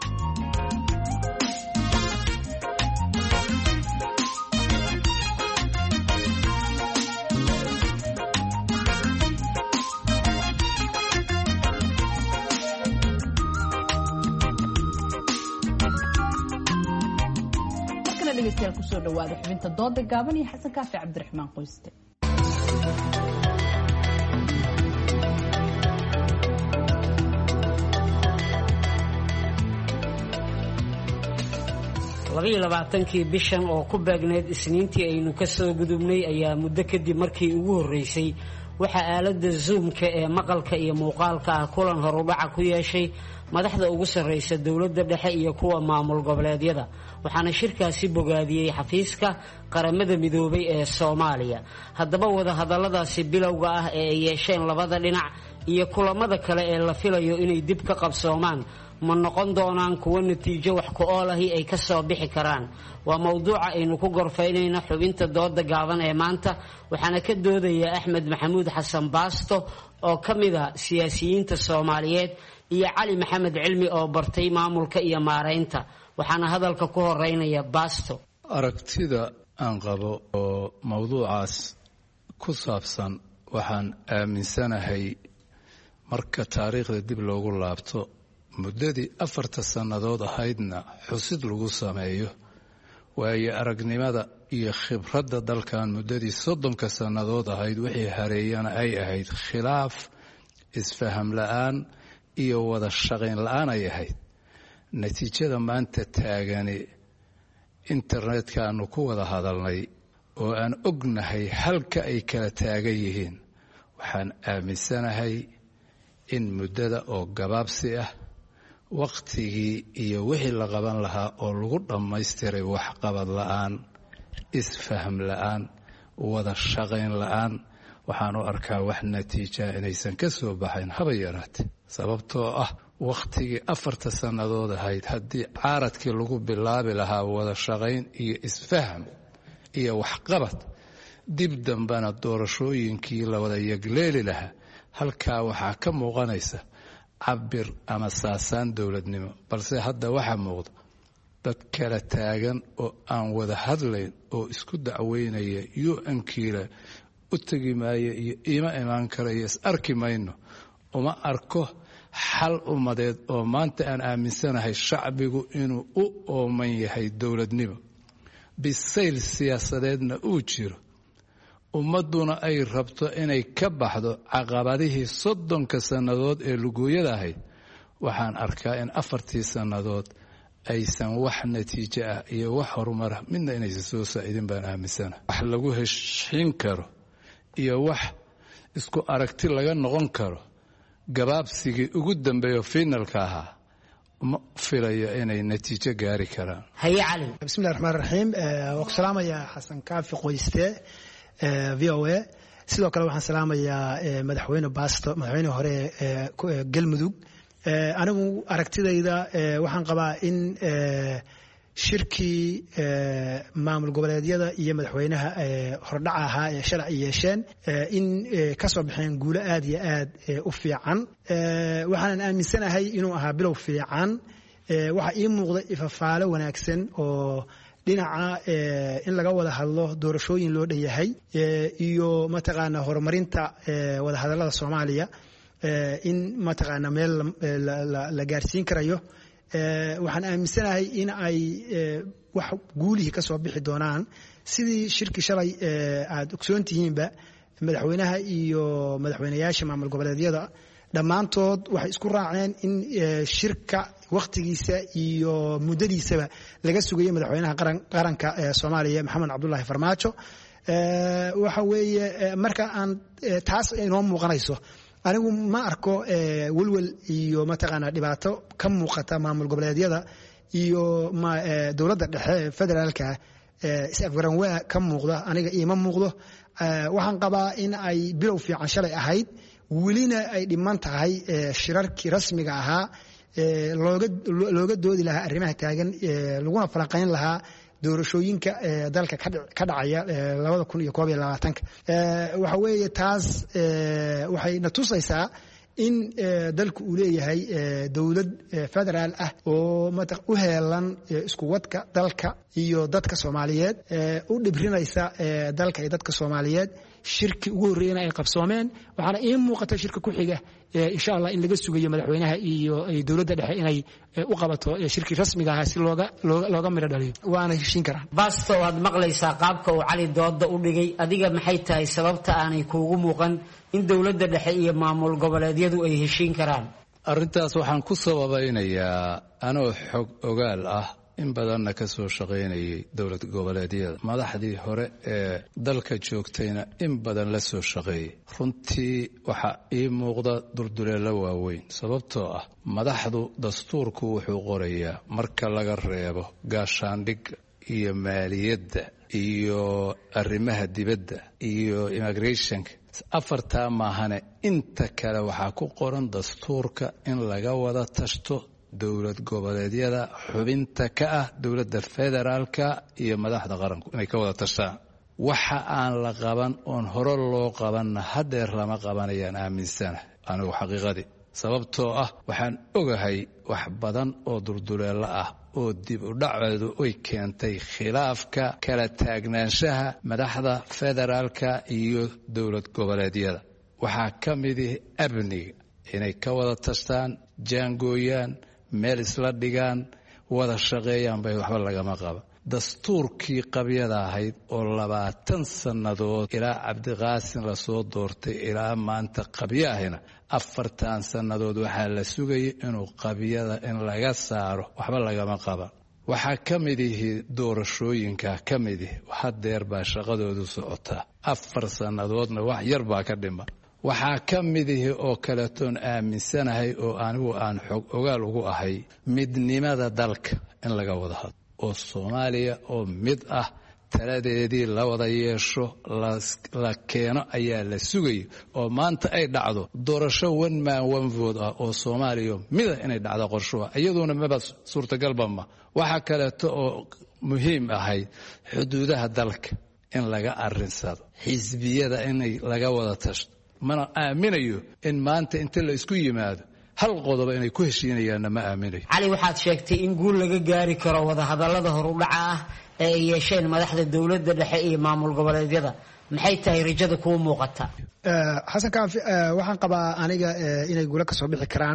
dhegeystayaal kusoo dhawaada xubinta dooda gaaban iyo xasan kaafi cabdiraxmaan qoyste labaiyo labaatankii bishan oo ku beegneyd isniintii aynu ka soo gudubnay ayaa muddo kadib markii ugu horreysay waxaa aaladda zoomka ee maqalka iyo muuqaalka ah kulan horudhaca ku yeeshay madaxda ugu sarraysa dowladda dhexe iyo kuwa maamul goboleedyada waxaana shirkaasi bogaadiyey xafiiska qaramada midoobay ee soomaaliya haddaba wadahadalladaasi bilowga ah ee ay yeesheen labada dhinac iyo kulamada kale ee la filayo inay dib ka qabsoomaan ma noqon doonaan kuwo natiijo wax ku ool ahi ay ka soo bixi karaan waa mowduuca aynu ku gorfaynayna xubinta dooda gaaban ee maanta waxaana ka doodaya axmed maxamuud xasan baasto oo ka mid a siyaasiyiinta soomaaliyeed iyo cali maxamed cilmi oo bartay maamulka iyo maaraynta waxaana hadalka ku horeynaya baasto aragtida aan qabo oo mowduucaas ku saabsan waxaan aaminsanahay marka taariikhda dib loogu laabto muddadii afarta sannadood ahaydna xusid lagu sameeyo waayo aragnimada iyo khibradda dalkan muddadii soddonka sannadood ahayd wixii hareeyana ay ahayd khilaaf isfaham la-aan iyo wada shaqayn la-aan ay ahayd natiijada maanta taagani internetka-aanu ku wada hadalnay oo aan ognahay halka ay kala taagan yihiin waxaan aaminsanahay in muddada oo gabaabsi ah wakhtigii iyo wixii la qaban lahaa oo lagu dhammaystiray waxqabad la-aan isfaham la-aan wada shaqayn la-aan waxaan u arkaa wax natiijaa inaysan ka soo baxayn haba yaraate sababtoo ah wakhtigii afarta sannadood ahayd haddii caaradkii lagu bilaabi lahaa wada shaqayn iyo isfaham iyo waxqabad dib dambena doorashooyinkii la wada yegleeli lahaa halkaa waxaa ka muuqanaysa cabir ama saasaan dowladnimo balse hadda waxaa muuqda dad kala taagan oo aan wada hadlayn oo isku dacweynaya u nkiila u tegi maayo iyo iima imaan karayo is arki mayno uma arko xal ummadeed oo maanta aan aaminsanahay shacbigu inuu u ooman yahay dowladnimo bisayl siyaasadeedna uu jiro ummadduna ay rabto inay ka baxdo caqabadihii soddonka sannadood ee lugooyada ahayd waxaan arkaa in afartii sannadood aysan wax natiijo ah iyo wax horumara midna inaysan soo saa'idin baan aaminsana wax lagu heshiin karo iyo wax isku aragti laga noqon karo gabaabsigii ugu dambeeyo finalka ahaa ma filayo inay natiijo gaari karaan haye cali bismillahi raxmaan raxiim waan ku salaamayaa xasan kaafi qoyste v o a sidoo kale waxaan salaamayaa madaxweyne baasto madaxweyne hore ee galmudug anigu aragtidayda waxaan qabaa in shirkii maamul goboleedyada iyo madaxweynaha hordhaca ahaa ee shalay ay yeesheen in ka soo baxeen guulo aad iyo aad u fiican waxaanan aaminsanahay inuu ahaa bilow fiican waxaa ii muuqda ifafaalo wanaagsan oo dhinaca in laga wada hadlo doorashooyin loo dhanyahay iyo mataqaana horumarinta wadahadallada soomaaliya in mataqaana meel la gaarsiin karayo waxaan aaminsanahay in ay wax guulihii ka soo bixi doonaan sidii shirkii shalay aad ogsoon tihiinba madaxweynaha iyo madaxweynayaasha maamul goboleedyada dhammaantood waxay isku raaceen in shirka wakhtigiisa iyo muddadiisaba laga sugayo madaxweynaha qaranka soomaaliya maxamed cabdulaahi farmaajo waxa weeye marka aan taas inoo muuqanayso anigu ma arko welwel iyo mataqaana dhibaato ka muuqata maamul goboleedyada iyo dowladda dhexe federaalka is-afgaranwaa ka muuqda aniga iima muuqdo waxaan qabaa in ay bilow fiican shalay ahayd welina ay dhiman tahay shirarkii rasmiga ahaa looga doodi lahaa arrimaha taagan laguna falanqayn lahaa doorashooyinka dalka ka dhacaya labada kun iyo koob iyo labaatanka waxa weeye taas waxay na tusaysaa in dalku uu leeyahay dowlad federaal ah oo u heelan isku wadka dalka iyo dadka soomaaliyeed u dhibrinaysa dalka iyo dadka soomaaliyeed shirki ugu horreeyana ay qabsoomeen waxaana ii muuqata shirka ku xiga insha allah in laga sugayo madaxweynaha iyo dowladda dhexe inay u qabato shirkii rasmiga ahaa si looga looga midho dhaliyo waana heshiin karaan basto waad maqlaysaa qaabka uu cali dooda u dhigay adiga maxay tahay sababta aanay kuugu muuqan in dowladda dhexe iyo maamul goboleedyadu ay heshiin karaan arrintaas waxaan ku sababaynayaa anoo xog ogaal ah in badanna ka soo shaqaynayay dowlad goboleedyada madaxdii hore ee dalka joogtayna in badan la soo shaqeeyey runtii waxaa ii muuqda durduleelo waaweyn sababtoo ah madaxdu dastuurku wuxuu qorayaa marka laga reebo gaashaandhigga iyo maaliyadda iyo arrimaha dibadda iyo immigrationka afartaa maahane inta kale waxaa ku qoran dastuurka in laga wada tashto dowlad goboleedyada xubinta ka ah dowladda federaalka iyo madaxda qaranku inay ka wada tashtaan waxa aan la qaban oon hore loo qabanna haddeer lama qabanayaan aaminsana anigu xaqiiqadii sababtoo ah waxaan ogahay wax badan oo durduleelo ah oo dib u dhaceedu ay keentay khilaafka kala taagnaanshaha madaxda federaalka iyo dowlad goboleedyada waxaa ka mid ah amniga inay ka wada tashtaan jaangooyaan meel isla dhigaan wada shaqeeyaan bay waxba lagama qaba dastuurkii qabyada ahayd oo labaatan sannadood ilaa cabdiqaasin lasoo doortay ilaa maanta qabyo ahina afartan sannadood waxaa la sugayay inuu qabyada in laga saaro waxba lagama qaba waxaa ka mid ihi doorashooyinka ka mid ihi hadeer baa shaqadoodu socotaa afar sannadoodna wax yar baa ka dhima waxaa ka mid ihi oo kaletoon aaminsanahay oo anigu aan xog ogaal ugu ahay midnimada dalka in laga wada hadlo oo Soomaaliya oo mid ah taladeedii la wada yeesho la keeno ayaa la sugay oo maanta ay dhacdo doorasho one man one vote ah oo Soomaaliya mid ah inay dhacdo qorshaha iyaduna ma bas suurtagal bama waxa kale oo muhiim ahay xuduudaha dalka in laga arinsado xisbiyada in laga wada tashto mana aaminayo in maanta inta la isku yimaado hal qodob inay ku heshiinayaan ma aaminayo cali waxaad sheegtay in guul laga gaari karo wada hadallada horudhaca ah ee ay yeesheen madaxda dawladda dhexe iyo maamul goboleedyada maxay tahay rajada kuu muuqata xasan kaafi waxaan qabaa aniga inay guulo ka soo bixi karaan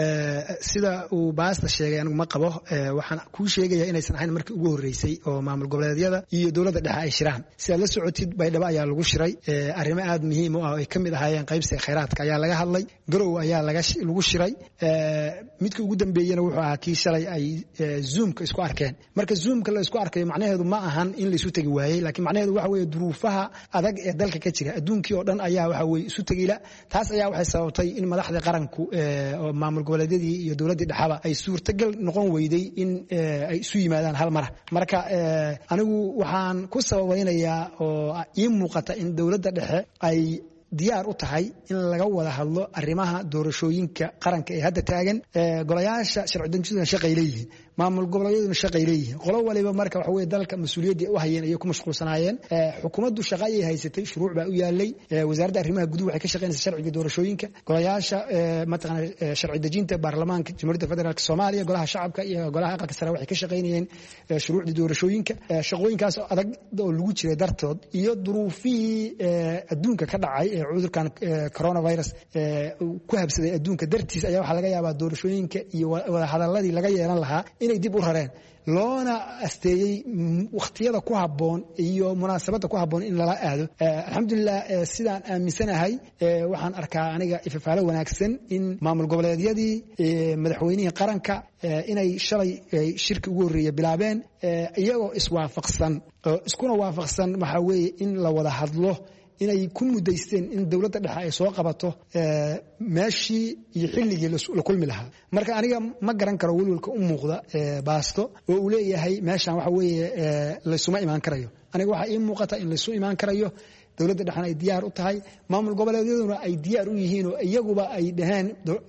sida uu baasta sheegay anigu ma qabo waxaan kuu sheegayaa inaysan ahayn markii ugu horreysay oo maamul goboleedyada iyo dowladda dhexe ay shiraan sidaad la socotid baydhabo ayaa lagu shiray arrimo aad muhiim u ah oo ay ka mid ahaayeen qaybsiga khayraadka ayaa laga hadlay garow ayaa lagu shiray midka ugu dambeeyena wuxuu ahaa kii shalay ay zoomka isku arkeen marka zoomka la isku arkayo macnaheedu ma ahan in la isu tegi waayey laakiin macnaheedu waxa weeye duruufaha adag ee dalka ka jira adduunkii oo dhan ayaa waxa weeye isu tegila taas ayaa waxay sababtay in madaxda qaranku oo maamul goboleedyadii iyo dowladda dhexaba ay suurtagal noqon weyday in ay isu yimaadaan hal mar marka anigu waxaan ku sababaynayaa oo ii muuqata in dowladda dhexe ay diyaar u tahay in laga wada hadlo arrimaha doorashooyinka qaranka ee hadda taagan golayaasha sharci dejinta shaqay leeyihiin maamul goboleedyaduna shaqay leeyihiin qolo waliba marka waxa weeye dalka mas'uuliyadda u hayeen ay ku mashquulsanaayeen xukuumaddu shaqo ay haysatay shuruuc baa u yaalay wasaaradda arrimaha gudaha waxay ka shaqeynaysaa sharciga doorashooyinka golayaasha mataqaan sharci dejinta baarlamaanka jamhuuriyadda federaalka Soomaaliya golaha shacabka iyo golaha aqalka sare waxay ka shaqeynayeen shuruucda doorashooyinka shaqooyinkaas adag oo lagu jiray dartood iyo duruufii adduunka ka dhacay cudurkan coronavirus ku habsaday adduunka dartiis ayaa waxa laga yaabaa doorashooyinka iyo wada hadaladii laga yeelan lahaa inay dib u rareen loona asteeyay waqtiyada ku haboon iyo munaasabada ku haboon in lala aado alxamdulillah sidaan aaminsanahay waxaan arkaa aniga ifafaalo wanaagsan in maamul goboleedyadii madaxweynihii qaranka inay shalay shirki ugu horeeyay bilaabeen iyagoo iswaafaqsan iskuna waafaqsan waxa weeye in la wada hadlo inay ku mudaysteen in dawladda dhexe ay soo qabato meeshii iyo xilligii la kulmi lahaa marka aniga ma garan karo welwelka u muuqda baasto oo uu leeyahay meeshan waxa weeye laysuma imaan karayo aniga waxaa ii muuqata in laysu imaan karayo dawladda dhexena ay diyaar u tahay maamul goboleedyaduna ay diyaar u yihiin oo iyaguba ay dhaheen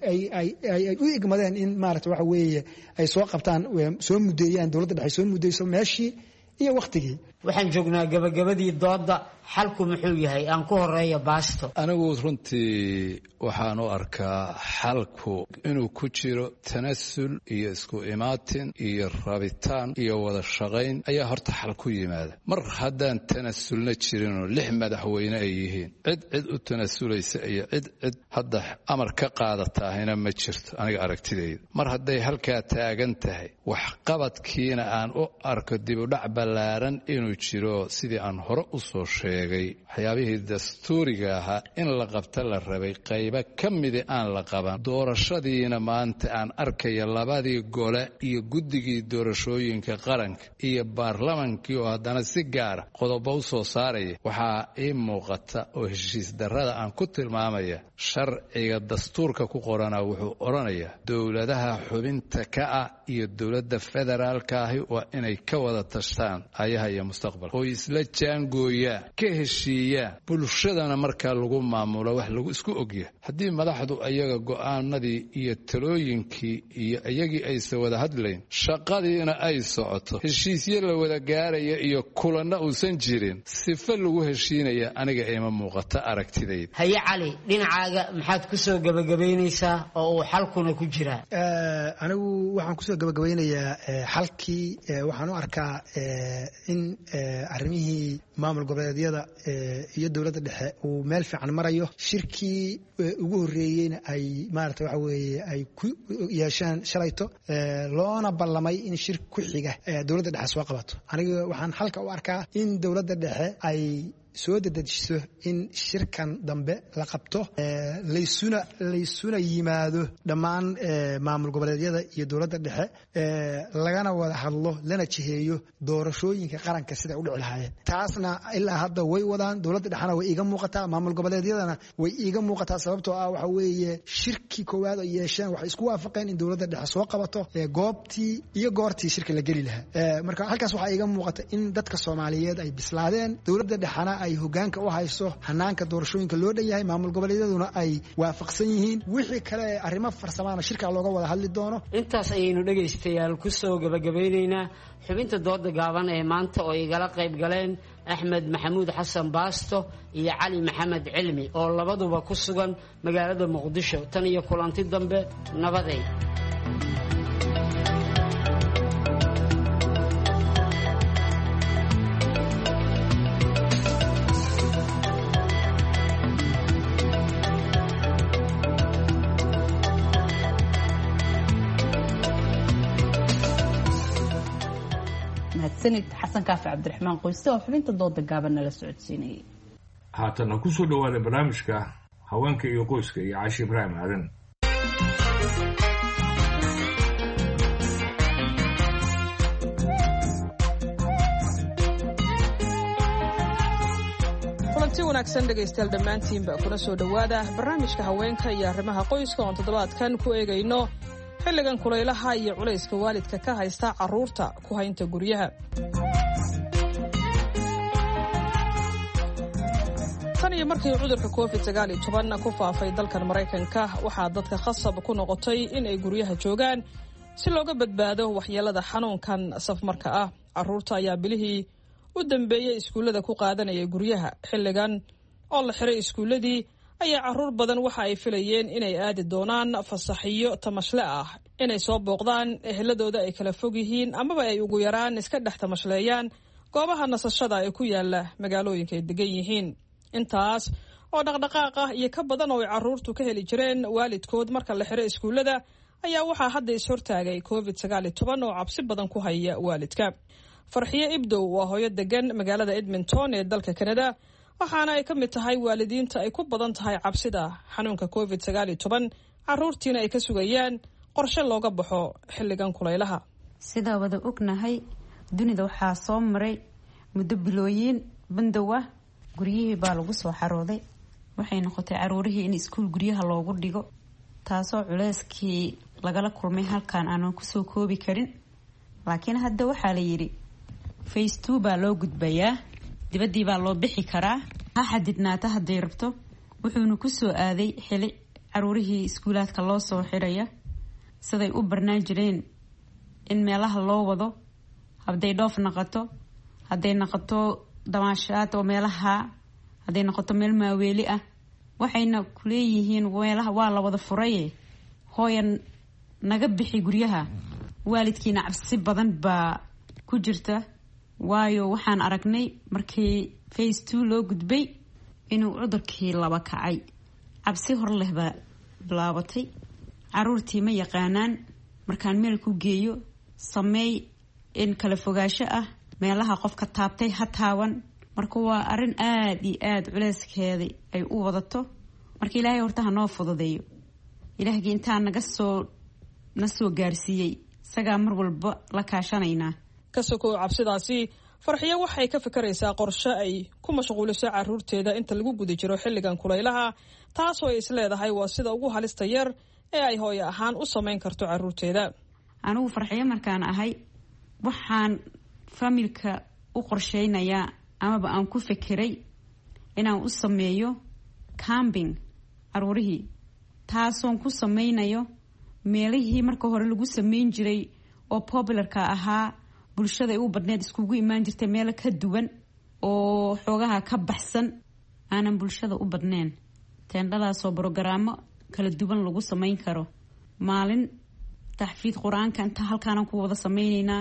ay u igmadeen in maarata waxa weeye ay soo qabtaan soo mudeeyaan dawladda dhexe soo mudeyso meeshii iyo waqtigii waxaan joognaa gabagabadii dooda xalku muxuu yahay aan ku horeeyo baasto anigu runtii waxaan u arkaa xalku inuu ku jiro tanasul iyo isku imaatin iyo rabitaan iyo wada shaqayn ayaa horta xal ku yimaada mar haddaan tanasulna jirinoo lix madaxweyne ay yihiin cid cid u tanasulaysa iyo cid cid hadda amar ka qaadataahina ma jirto aniga aragtidayda mar hadday halkaa taagan tahay waxqabadkiina aan u arko dibudhac ballaaran inuu jiro sidii aan hore u soo sheegay waxyaabihii dastuuriga ahaa in la qabta la rabay qaybo ka midi aan la qaban doorashadiina maanta aan arkaya labadii gole iyo guddigii doorashooyinka qaranka iyo baarlamankii oo haddana si gaara qodobo u soo saaraya waxaa ii muuqata oo heshiis darrada aan ku tilmaamaya sharciga dastuurka ku qorana wuxuu odhanayaa dowladaha xubinta ka ah iyo dowladda federaalka ahi waa inay ka wada tashtaan ayaha iyo mustaqbalka oo isla jaangooyaan ka heshiiyaan bulshadana markaa lagu maamulo wax lagu isku ogyahay haddii madaxdu ayaga go'aanadii iyo talooyinkii iyo iyagii aysan wada hadlayn shaqadiina ay socoto heshiisyo la wada gaaraya iyo kulanna uusan jirin sifa lagu heshiinaya aniga ima muuqata aragtidayda haye cali dhinacaaga maxaad ku soo gabagabaynaysaa oo uu xalkuna ku jiraa anigu waxaan kusoo gabagabeynayaa xalkii waxaan u arkaa in arrimihii maamul goboleedyada iyo dowladda dhexe uu meel fiican marayo shirkii ugu horreeyeyna ay maarata waxa weeye ay ku yeesheen shalayto loona ballamay in shir ku xiga dowladda dhexe soo qabato aniga waxaan halka u arkaa in dowladda dhexe ay soo dedejiso in shirkan dambe la qabto laysuna laysuna yimaado dhammaan maamul goboleedyada iyo dowladda dhexe lagana wada hadlo lana jiheeyo doorashooyinka qaranka siday u dhici lahaayeen taasna ilaa hadda way wadaan dowladda dhexena way iiga muuqataa maamul goboleedyadana way iiga muuqataa sababtoo ah waxa weeye shirkii koowaad ay yeesheen waxay isku waafaqeen in dowladda dhexe soo qabato goobtii iyo goortii shirka la geli lahaa marka halkaas waxaa iiga muuqata in dadka Soomaaliyeed ay bislaadeen dowladda dhexena ay hogaanka u hayso hanaanka doorashooyinka loo dhanyahay maamul goboleedyaduna ay waafaqsan yihiin wixii kale arrimo farsamaana shirka looga wada hadli doono intaas ayaynu dhagaystayaal ku soo gabagabaynaynaa xubinta dooda gaaban ee maanta oo igala qayb galeen Axmed Maxamuud Xasan Baasto iyo Cali Maxamed Cilmi oo labaduba ku sugan magaalada Muqdisho tan iyo kulanti dambe nabadeed sanid xasan kaafi cabdiraxmaan qoyste oo xubinta dooda gaaban nala socodsiinayay haatana ku soo dhawaada barnaamijka haweenka iyo qoyska iyo Caashi Ibraahim Aadan kulanti wanaagsan dhegaystayaal dhammaantiinba kuna soo dhawaada barnaamijka haweenka iyo arrimaha qoyska oon toddobaadkan ku eegayno xilligan kulaylaha iyo culayska waalidka ka haysta carruurta ku haynta guryaha tan iyo markii cudurka covid sagaal iyo toban ku faafay dalkan Maraykanka waxaa dadka khasab ku noqotay in ay guryaha joogaan si looga badbaado waxyeelada xanuunkan safmarka ah carruurta ayaa bilihii u dambeeyay iskuullada ku qaadanaya guryaha xilligan oo la xiray iskuulladii ayaa carruur badan waxa ay filayeen inay aadi doonaan fasaxiyo tamashle ah inay soo booqdaan eheladooda ay kala fog yihiin amaba ay ugu yaraan iska dhex tamashleeyaan goobaha nasashada ee ku yaala magaalooyinka ay degan yihiin intaas oo dhaqdhaqaaq ah iyo ka badan oo ay carruurtu ka heli jireen waalidkood marka la xiray iskuullada ayaa waxaa hadda is hortaagay covid sagaal iyo toban oo cabsi badan ku haya waalidka farxiyo ibdow waa hooyo degan magaalada Edmonton ee dalka Canada waxaana ay ka mid tahay waalidiinta ay ku badan tahay cabsida xanuunka covid sagaal iyo toban carruurtiina ay ka sugayaan qorshe looga baxo xilligan kulaylaha sida wada ognahay dunida waxaa soo maray muddo bilooyin bandow ah guryihii baa lagu soo xarooday waxay noqotay carruurihii in iskuul guryaha loogu dhigo taasoo culeyskii lagala kulmay halkan aanan kusoo koobi karin laakiin hadda waxaa la yidhi face two baa loo gudbayaa dibadii baa loo bixi karaa ha xadidnaata hadday rabto wuxuuna ku soo aaday xili carruurihii iskuulaadka loo soo xiraya siday u barnaan jireen in meelaha loo wado hadday dhoof noqoto hadday noqoto damaashaad oo meelaha hadday noqoto meel maaweeli ah waxayna kuleeyihiin meelaha waa la wada furaye hooyan naga bixi guryaha waalidkiina cabsi badan baa ku jirta waayo waxaan aragnay markii face two loo gudbay inuu cudurkii laba kacay cabsi hor leh baa bilaabatay carruurtii ma yaqaanaan markaan meel ku geeyo sameey in kala fogaansho ah meelaha qofka taabtay ha taawan marka waa arrin aada iyo aada culeyskeeda ay u wadato marka ilaahay horta ha noo fududeeyo ilaahgii intaa naga soo na soo gaarsiiyey isagaa mar walba la kaashanaynaa ka sokow cabsidaasi farxiyo waxay ka fikiraysaa qorshe ay ku mashquuliso carruurteeda inta lagu guda jiro xilligan kulaylaha taasoo ay isleedahay waa sida ugu halista yar ee ay hooyo ahaan u samayn karto carruurteeda anigu farxiyo markaan ahay waxaan familka u qorsheynayaa amaba aan ku fikiray inaan u sameeyo cambing carruurihii taasoon ku sameynayo meelihii marka hore lagu sameyn jiray oo popularka ahaa bulshada ay u badneed iskugu imaan jirtay meelo ka duwan oo xoogaha ka baxsan aanan bulshada u badneen teendhadaasoo brogaraamo kala duwan lagu sameyn karo maalin taxfiid qur-aanka inta halkaanan ku wada sameyneynaa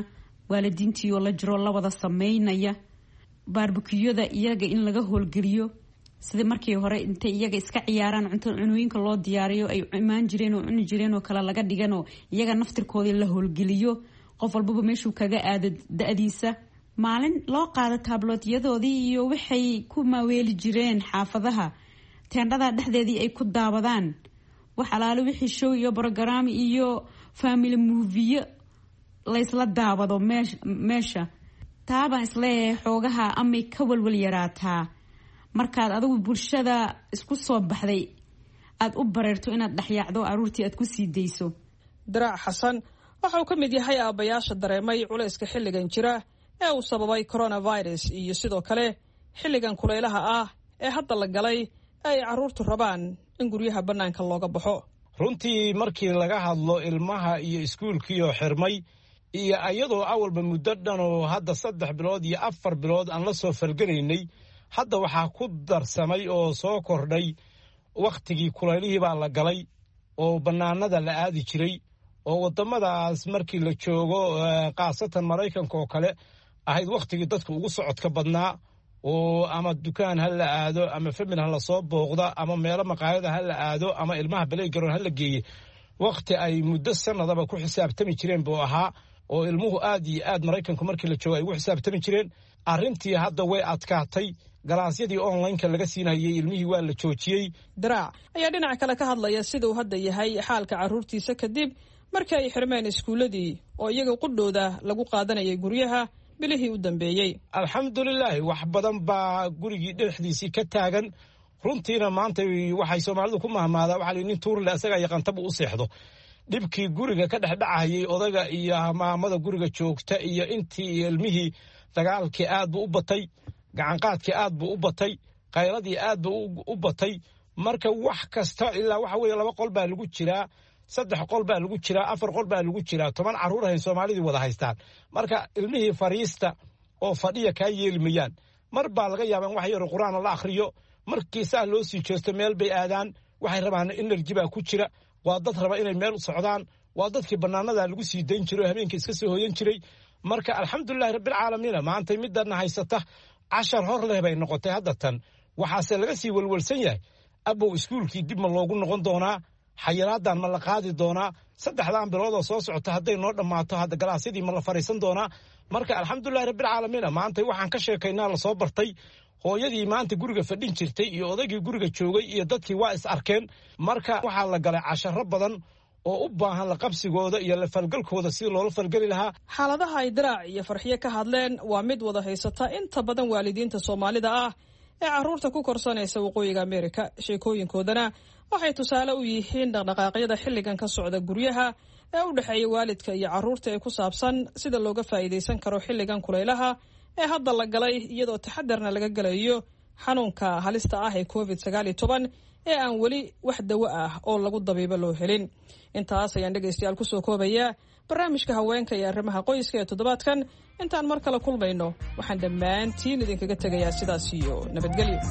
waalidiintii oo la jiro la wada sameynaya baarbukiyada iyaga in laga howlgeliyo sida markii hore intay iyaga iska ciyaaraan cunto cunooyinka loo diyaariyo ay imaan jireen oo cuni jireen oo kale laga dhigan oo iyaga naftirkoodii la howlgeliyo qof walbaba meeshuu kaga aado da-diisa maalin loo qaado taabloodyadoodii iyo waxay ku maaweeli jireen xaafadaha teendhada dhexdeedii ay ku daawadaan wax alaalo wixii show iyo brogram iyo family movie laysla daawado meesha taabaan isleeyahay xoogaha amay ka walwal yaraataa markaad adigu bulshada isku soo baxday aad u bareerto inaad dhexyaacdo aruurtii aad ku sii dayso. Daraac Xasan waxa uu ka mid yahay aabayaasha dareemay culayska xilligan jira ee uu sababay coronavirus iyo sidoo kale xilligan kulaylaha ah ee hadda la galay ay caruurtu rabaan in guryaha bannaanka looga baxo. runtii markii laga hadlo ilmaha iyo iskuulkii oo xirmay iyo ayadoo awalba muddo dhan oo hadda saddex bilood iyo afar bilood aan la soo falgelaynay hadda waxaa ku darsamay oo soo kordhay wakhtigii kulaylihii baa la galay oo bannaanada la aadi jiray oo waddamadaas markii la joogo khaasatan maraykanka oo kale ahayd wakhtigii dadka ugu socodka badnaa oo ama dukaan ha la aado ama famil ha la soo booqda ama meelo maqaayada ha la aado ama ilmaha baleygaroon ha la geeye wakhti ay muddo sanadaba ku xisaabtami jireen buu ahaa oo ilmuhu aad iyo aad maraykanku markii la joogo ay ugu xisaabtami jireen arrintii hadda way adkaatay galaasyadii onlineka laga siinayay ilmihii waa la joojiyey. Daraac ayaa dhinaca kale ka hadlaya sida uu hadda yahay xaalka caruurtiisa kadib markii ay xirmeen iskuuladii oo iyaga qudhooda lagu qaadanayay guryaha bilihii u dambeeyey. alxamdulilaahi wax badan baa gurigii dhexdiisii ka taagan runtiina maanta waxay soomaalidu ku mahmaadaa waxaa la nin tuurle asagaa yaqaantaba u seexdo dhibkii guriga ka dhexdhacayay odaga iyo maamada guriga joogta iyo intii ilmihii dagaalkii aad buu u batay gacanqaadkii aad buu u batay qayladii aad buu u batay marka wax kasta ilaa waxa weeye laba qol baa lagu jiraa saddex qol baa lagu jiraa afar qol baa lagu jiraa toban carruur ahay soomaalidii wada haystaan marka ilmihii fariista oo fadhiya kaa yeelmayaan mar baa laga yaabaa in wax yaro qur-aan la akhriyo markii saa loo sii jeesto meel bay aadaan waxay rabaan energy baa ku jira waa dad raba inay meel u socdaan waa dadkii bannaanada lagu sii dayn jiray oo habeenkii iska soo hooyan jiray marka alxamdulilahi rabbilcaalamiina maantay midana haysata cashar hor leh bay noqotay hadda tan waxaase laga sii walwalsan yahay abow iskuulkii dib ma loogu noqon doonaa xayiraadan ma la qaadi doonaa saddexdan bilood oo soo socota hadday noo dhammaato hadda galaasyadii ma la fariisan doonaa marka alxamdulilahi rabbilcaalamiina maantay waxaan ka sheekaynaa lasoo bartay hooyadii maanta guriga fadhin jirtay iyo odaygii guriga joogay iyo dadkii waa is arkeen marka waxaa la galay casharo badan oo u baahan la qabsigooda iyo la falgalkooda sidii loola falgeli lahaa. xaaladaha ay Daraac iyo Farxiye ka hadleen waa mid wada haysata inta badan waalidiinta Soomaalida ah ee caruurta ku korsanaysa waqooyiga Ameerika. sheekooyinkoodana waxay tusaale u yihiin dhaqdhaqaaqyada xilligan ka socda guryaha ee u dhexeeya waalidka iyo caruurta ee ku saabsan sida looga faa'iidaysan karo xilligan kulaylaha ee hadda la galay iyadoo taxadarna laga galayo xanuunka halista ah ee covid sagaal iyo toban ee aan weli wax dawo ah oo lagu dabiibo loo helin. intaas ayaan dhegaystayaal kusoo koobaya barnaamijka haweenka iyo arrimaha qoyska ee toddobaadkan. intaan mar kale kulmayno waxaan dhammaantiin idinkaga tegayaa sidaas iyo nabadgelyo.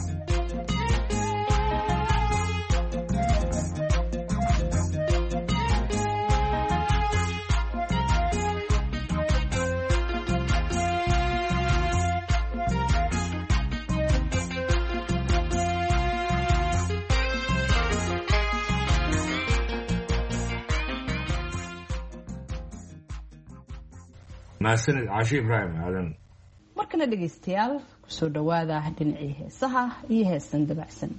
mahadsanid caashi ibraahim aadan. markana dhegaystayaal kusoo dhawaada dhinacii heesaha iyo heesan dabacsan.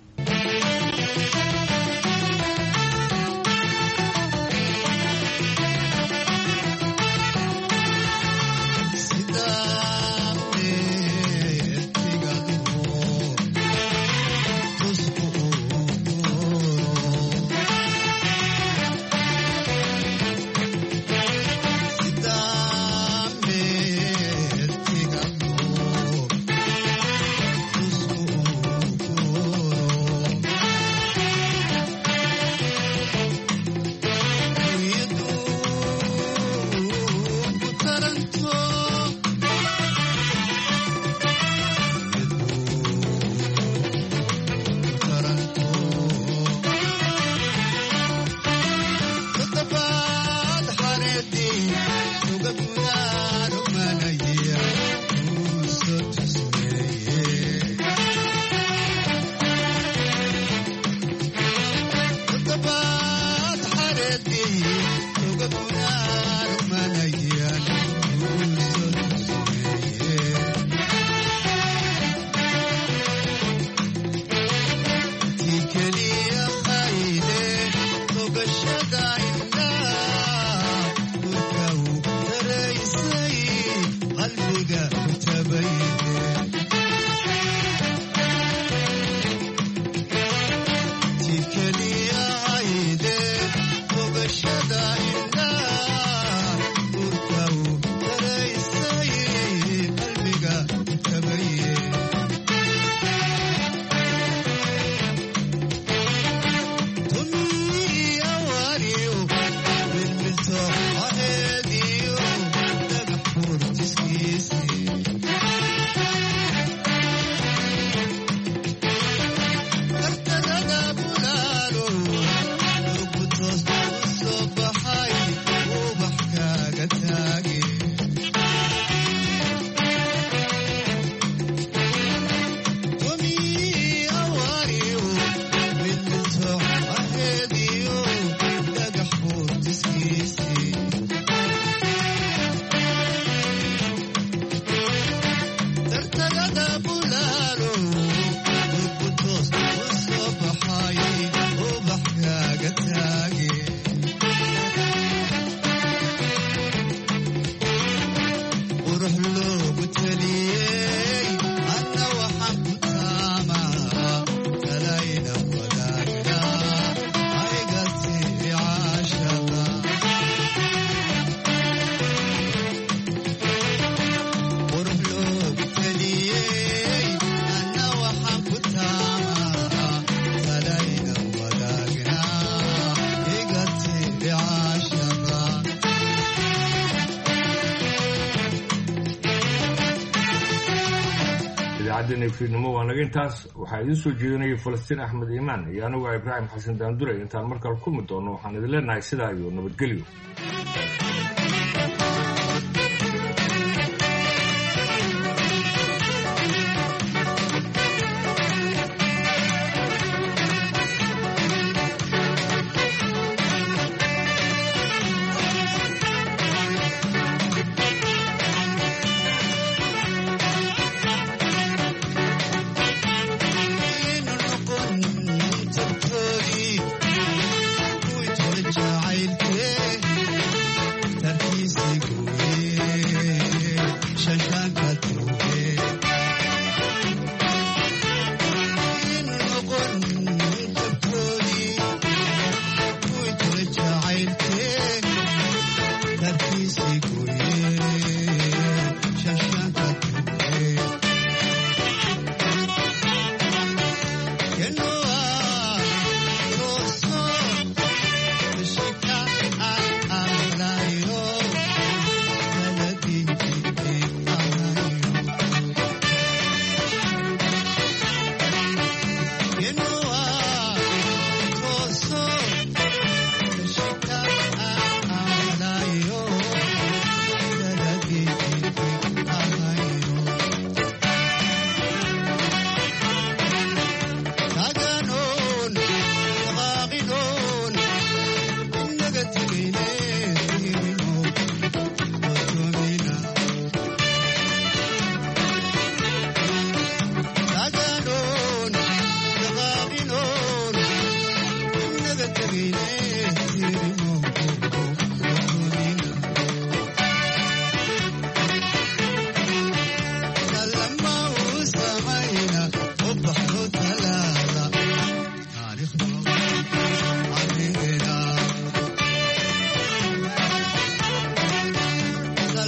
fiidnimo waa naga intaas waxaa idiin soo jeedinayay falastiin axmed iimaan iyo anigu ibraahim xasan daandure intaan markale kulmi doono waxaan idin leenahay sidaa iyo nabadgelyo.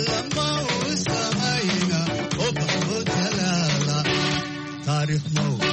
taariikh